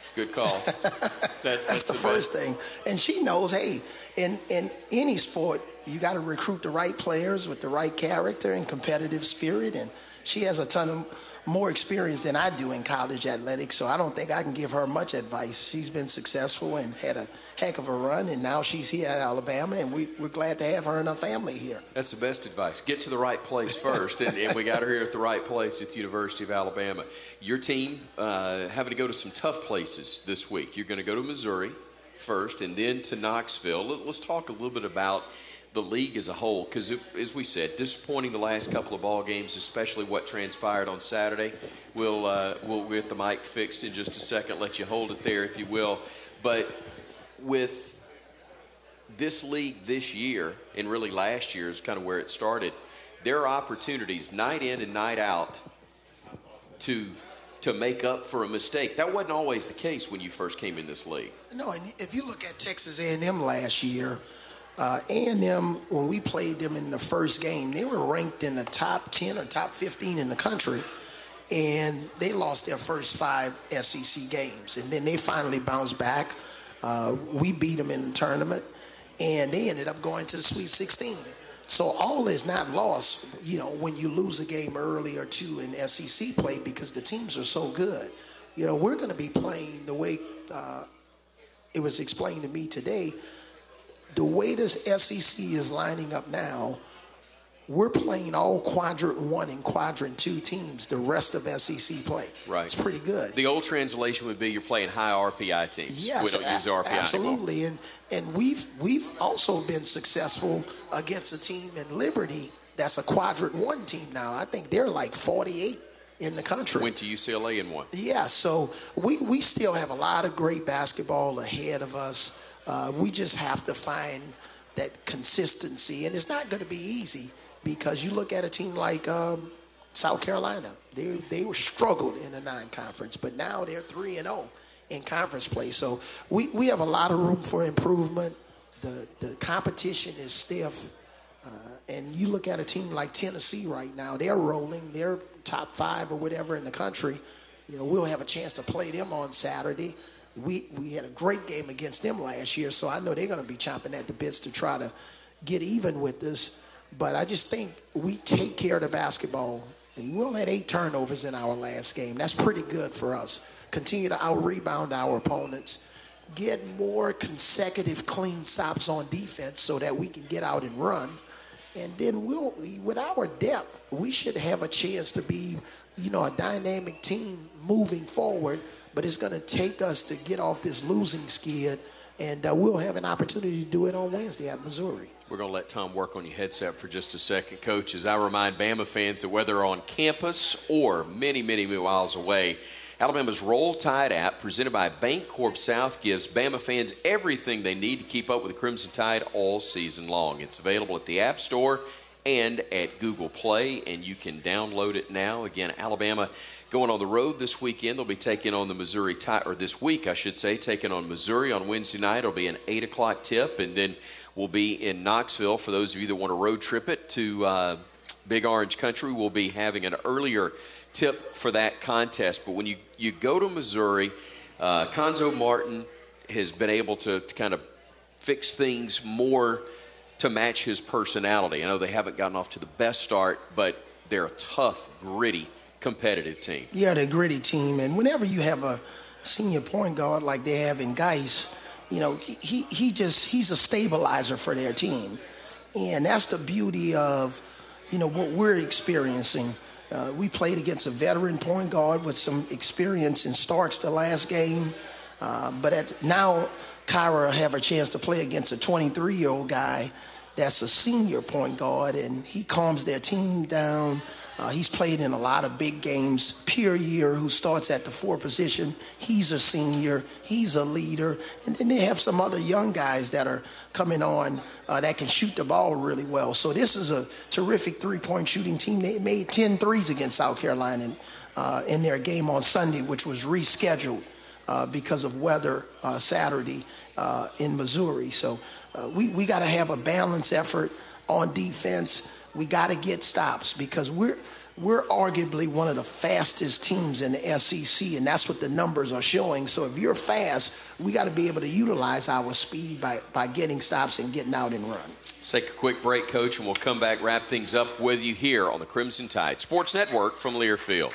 It's a good call. that, that's, that's the, the first thing. And she knows, hey, in, in any sport, you got to recruit the right players with the right character and competitive spirit. And she has a ton of more experience than I do in college athletics, so I don't think I can give her much advice. She's been successful and had a heck of a run, and now she's here at Alabama, and we, we're glad to have her and her family here. That's the best advice. Get to the right place first, and, and we got her here at the right place at the University of Alabama. Your team uh, having to go to some tough places this week. You're going to go to Missouri first and then to Knoxville. Let's talk a little bit about the league as a whole, because as we said, disappointing the last couple of ball games, especially what transpired on Saturday. We'll uh, we'll get the mic fixed in just a second, let you hold it there if you will. But with this league this year, and really last year is kind of where it started, there are opportunities night in and night out to to make up for a mistake. That wasn't always the case when you first came in this league. No, and if you look at Texas A and M last year, Uh, A and M, when we played them in the first game, they were ranked in the top ten or top fifteen in the country, and they lost their first five S E C games. And then they finally bounced back. Uh, we beat them in the tournament, and they ended up going to the Sweet sixteen. So all is not lost, you know, when you lose a game early or two in S E C play because the teams are so good. You know, we're going to be playing the way uh, it was explained to me today. The way this S E C is lining up now, we're playing all quadrant one and quadrant two teams the rest of S E C play. Right. It's pretty good. The old translation would be you're playing high R P I teams. Yes, we don't use R P I absolutely. anymore. And and we've we've also been successful against a team in Liberty that's a quadrant one team now. I think they're like forty-eight in the country. Went to U C L A and won. Yeah, so we, we still have a lot of great basketball ahead of us. Uh, we just have to find that consistency. And it's not going to be easy because you look at a team like um, South Carolina. They they were struggled in the non-conference, but now they're three and oh in conference play. So we, we have a lot of room for improvement. The, the competition is stiff. Uh, and you look at a team like Tennessee right now. They're rolling. They're top five or whatever in the country. You know, we'll have a chance to play them on Saturday. We we had a great game against them last year, so I know they're going to be chomping at the bits to try to get even with us. But I just think we take care of the basketball. And we only had eight turnovers in our last game. That's pretty good for us. Continue to out-rebound our opponents. Get more consecutive clean stops on defense so that we can get out and run. And then we'll, with our depth, we should have a chance to be, you know, a dynamic team moving forward. But it's going to take us to get off this losing skid, and uh, we'll have an opportunity to do it on Wednesday at Missouri. We're going to let Tom work on your headset for just a second, Coach. As I remind Bama fans that whether on campus or many, many miles away, Alabama's Roll Tide app, presented by Bancorp South, gives Bama fans everything they need to keep up with the Crimson Tide all season long. It's available at the App Store and at Google Play, and you can download it now. Again, Alabama going on the road this weekend. They'll be taking on the Missouri Tide, or this week, I should say, taking on Missouri on Wednesday night. It'll be an eight o'clock tip, and then we'll be in Knoxville. For those of you that want to road trip it to uh, Big Orange Country, we'll be having an earlier tip for that contest. But when you, you go to Missouri, uh, Conzo Martin has been able to, to kind of fix things more to match his personality. I know they haven't gotten off to the best start, but they're a tough, gritty, competitive team. Yeah, they're a gritty team. And whenever you have a senior point guard like they have in Geis, you know, he, he, he just, he's a stabilizer for their team. And that's the beauty of, you know, what we're experiencing. Uh, we played against a veteran point guard with some experience in Starks the last game. Uh, but at, now Kyra have a chance to play against a twenty-three-year-old guy that's a senior point guard, and he calms their team down. Uh, he's played in a lot of big games. Pierre Year, who starts at the four position, he's a senior. He's a leader. And then they have some other young guys that are coming on uh, that can shoot the ball really well. So this is a terrific three-point shooting team. They made ten threes against South Carolina in, uh, in their game on Sunday, which was rescheduled uh, because of weather uh, Saturday uh, in Missouri. So uh, we, we got to have a balanced effort on defense. We got to get stops because we're we're arguably one of the fastest teams in the S E C, and that's what the numbers are showing. So if you're fast, we got to be able to utilize our speed by, by getting stops and getting out and run. Let's take a quick break, Coach, and we'll come back, wrap things up with you here on the Crimson Tide Sports Network from Learfield.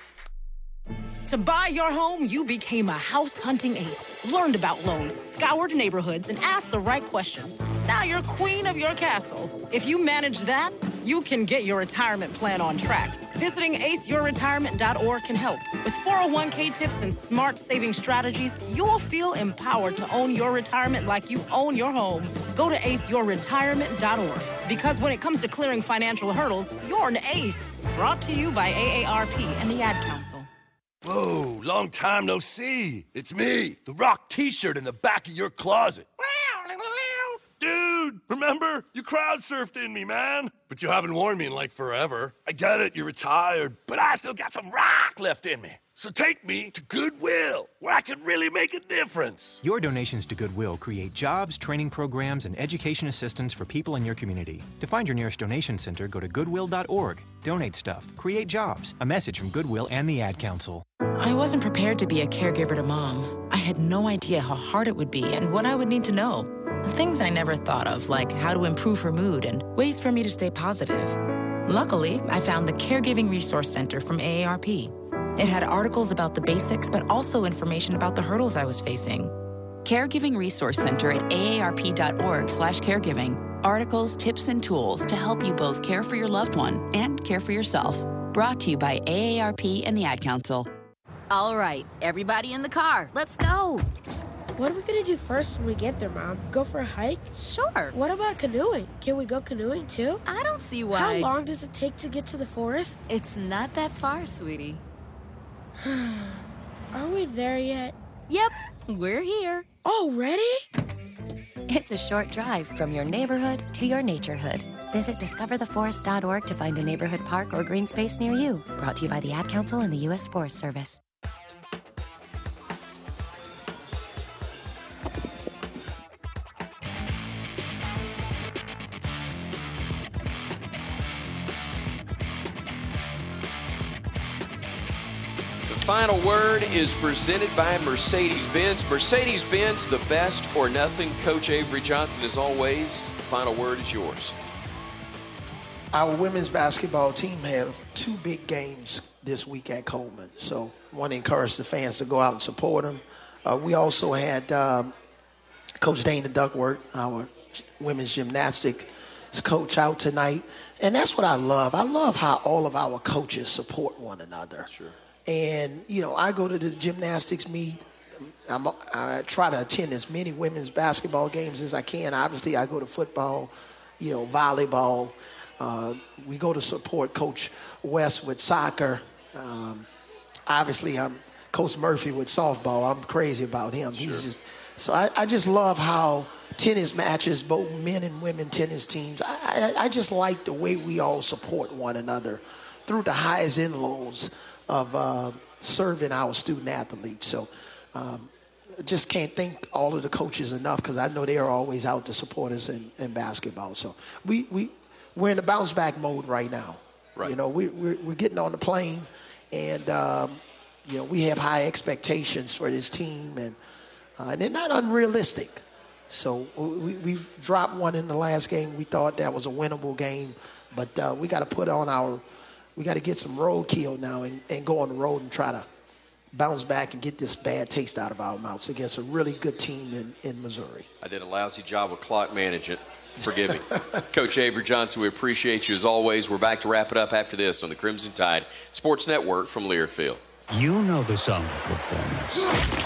To buy your home, you became a house hunting ace. Learned about loans, scoured neighborhoods, and asked the right questions. Now you're queen of your castle. If you manage that, you can get your retirement plan on track. Visiting ace your retirement dot org can help. With four oh one k tips and smart saving strategies, you'll feel empowered to own your retirement like you own your home. Go to ace your retirement dot org. Because when it comes to clearing financial hurdles, you're an ace. Brought to you by A A R P and the Ad Council. Whoa, long time no see. It's me, the Rock t-shirt in the back of your closet. Dude, remember? You crowd surfed in me, man. But you haven't worn me in like forever. I get it, you're retired, but I still got some rock left in me. So take me to Goodwill, where I can really make a difference. Your donations to Goodwill create jobs, training programs, and education assistance for people in your community. To find your nearest donation center, go to goodwill dot org. Donate stuff. Create jobs. A message from Goodwill and the Ad Council. I wasn't prepared to be a caregiver to Mom. I had no idea how hard it would be and what I would need to know. Things I never thought of, like how to improve her mood and ways for me to stay positive. Luckily, I found the Caregiving Resource Center from A A R P. It had articles about the basics, but also information about the hurdles I was facing. Caregiving Resource Center at A A R P dot org slash caregiving. Articles, tips, and tools to help you both care for your loved one and care for yourself. Brought to you by A A R P and the Ad Council. All right, everybody in the car. Let's go. What are we going to do first when we get there, Mom? Go for a hike? Sure. What about canoeing? Can we go canoeing, too? I don't see why. How long does it take to get to the forest? It's not that far, sweetie. Are we there yet? Yep, we're here. Already? It's a short drive from your neighborhood to your naturehood. Visit discover the forest dot org to find a neighborhood park or green space near you. Brought to you by the Ad Council and the U S Forest Service. Final word is presented by Mercedes-Benz. Mercedes-Benz, the best or nothing. Coach Avery Johnson, as always, the final word is yours. Our women's basketball team have two big games this week at Coleman. So I want to encourage the fans to go out and support them. Uh, we also had um, Coach Dana Duckworth, our women's gymnastics coach, out tonight. And that's what I love. I love how all of our coaches support one another. Sure. And, you know, I go to the gymnastics meet. I'm, I try to attend as many women's basketball games as I can. Obviously, I go to football, you know, volleyball. Uh, we go to support Coach West with soccer. Um, obviously, I'm Coach Murphy with softball. I'm crazy about him. Sure. He's just so I, I just love how tennis matches, both men and women tennis teams. I, I, I just like the way we all support one another through the highs and lows of uh, serving our student athletes. So um, just can't thank all of the coaches enough because I know they are always out to support us in, in basketball. So we, we, we're in the bounce back mode right now. Right. You know, we, we're, we're getting on the plane and, um, you know, we have high expectations for this team and, uh, and they're not unrealistic. So we, we dropped one in the last game. We thought that was a winnable game, but uh, we got to put on our We got to get some roadkill now and, and go on the road and try to bounce back and get this bad taste out of our mouths against a really good team in, in Missouri. I did a lousy job with clock management. Forgive me. Coach Avery Johnson, we appreciate you as always. We're back to wrap it up after this on the Crimson Tide Sports Network from Learfield. You know the sound of performance.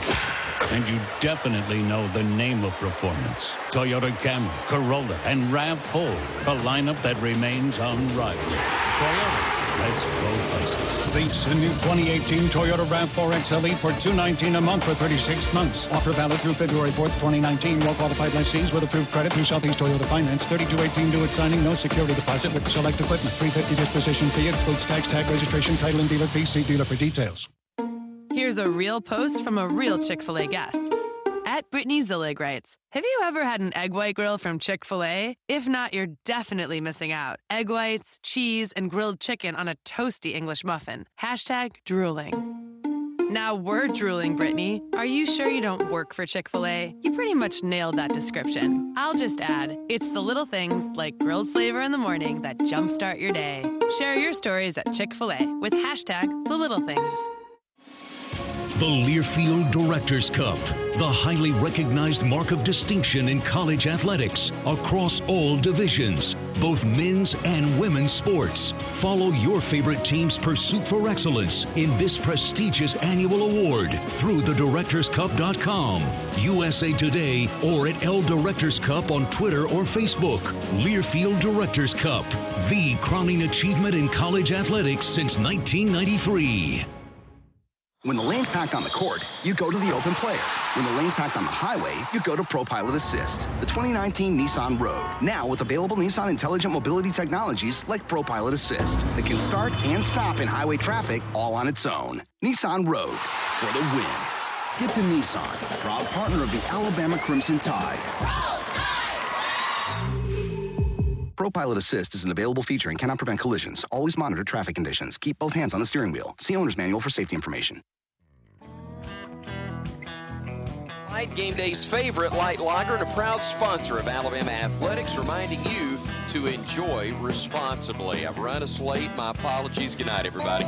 And you definitely know the name of performance. Toyota Camry, Corolla, and RAV four. A lineup that remains unrivaled. Toyota. Let's go places. Lease a new twenty eighteen Toyota RAV four X L E for two hundred nineteen dollars a month for thirty-six months. Offer valid through February fourth, twenty nineteen. Well-qualified lessees with approved credit through Southeast Toyota Finance. thirty-two eighteen due at signing. No security deposit with select equipment. three hundred fifty dollars disposition fee. Excludes tax, tag, registration, title, and dealer fee. See dealer for details. Here's a real post from a real Chick-fil-A guest. At Brittany Zillig writes, have you ever had an egg white grill from Chick-fil-A? If not, you're definitely missing out. Egg whites, cheese, and grilled chicken on a toasty English muffin. Hashtag drooling. Now we're drooling, Brittany. Are you sure you don't work for Chick-fil-A? You pretty much nailed that description. I'll just add, it's the little things like grilled flavor in the morning that jumpstart your day. Share your stories at Chick-fil-A with hashtag the little things. The Learfield Directors Cup, the highly recognized mark of distinction in college athletics across all divisions, both men's and women's sports. Follow your favorite team's pursuit for excellence in this prestigious annual award through the directors cup dot com, U S A Today, or at L Directors Cup on Twitter or Facebook. Learfield Directors Cup, the crowning achievement in college athletics since nineteen ninety-three. When the lane's packed on the court, you go to the open player. When the lane's packed on the highway, you go to ProPilot Assist, the twenty nineteen Nissan Rogue. Now with available Nissan intelligent mobility technologies like ProPilot Assist that can start and stop in highway traffic all on its own. Nissan Rogue, for the win. Get to Nissan, proud partner of the Alabama Crimson Tide. ProPilot Assist is an available feature and cannot prevent collisions. Always monitor traffic conditions. Keep both hands on the steering wheel. See owner's manual for safety information. Light Game Day's favorite light lager and a proud sponsor of Alabama Athletics, reminding you to enjoy responsibly. I've run us late. My apologies. Good night, everybody.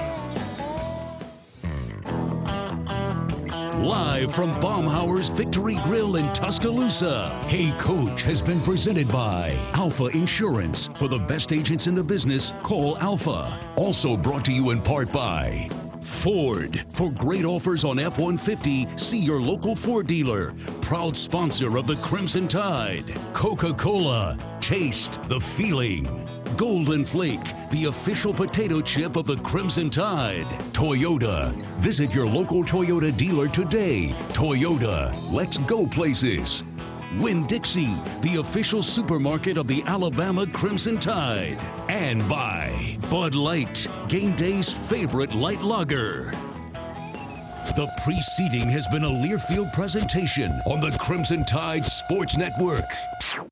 Live from Baumhauer's Victory Grill in Tuscaloosa, Hey Coach has been presented by Alpha Insurance. For the best agents in the business, call Alpha. Also brought to you in part by Ford. For great offers on F one fifty, see your local Ford dealer. Proud sponsor of the Crimson Tide. Coca-Cola. Taste the feeling. Golden Flake, the official potato chip of the Crimson Tide. Toyota. Visit your local Toyota dealer today. Toyota. Let's go places. Winn-Dixie, the official supermarket of the Alabama Crimson Tide. And by Bud Light, Game Day's favorite light lager. The preceding has been a Learfield presentation on the Crimson Tide Sports Network.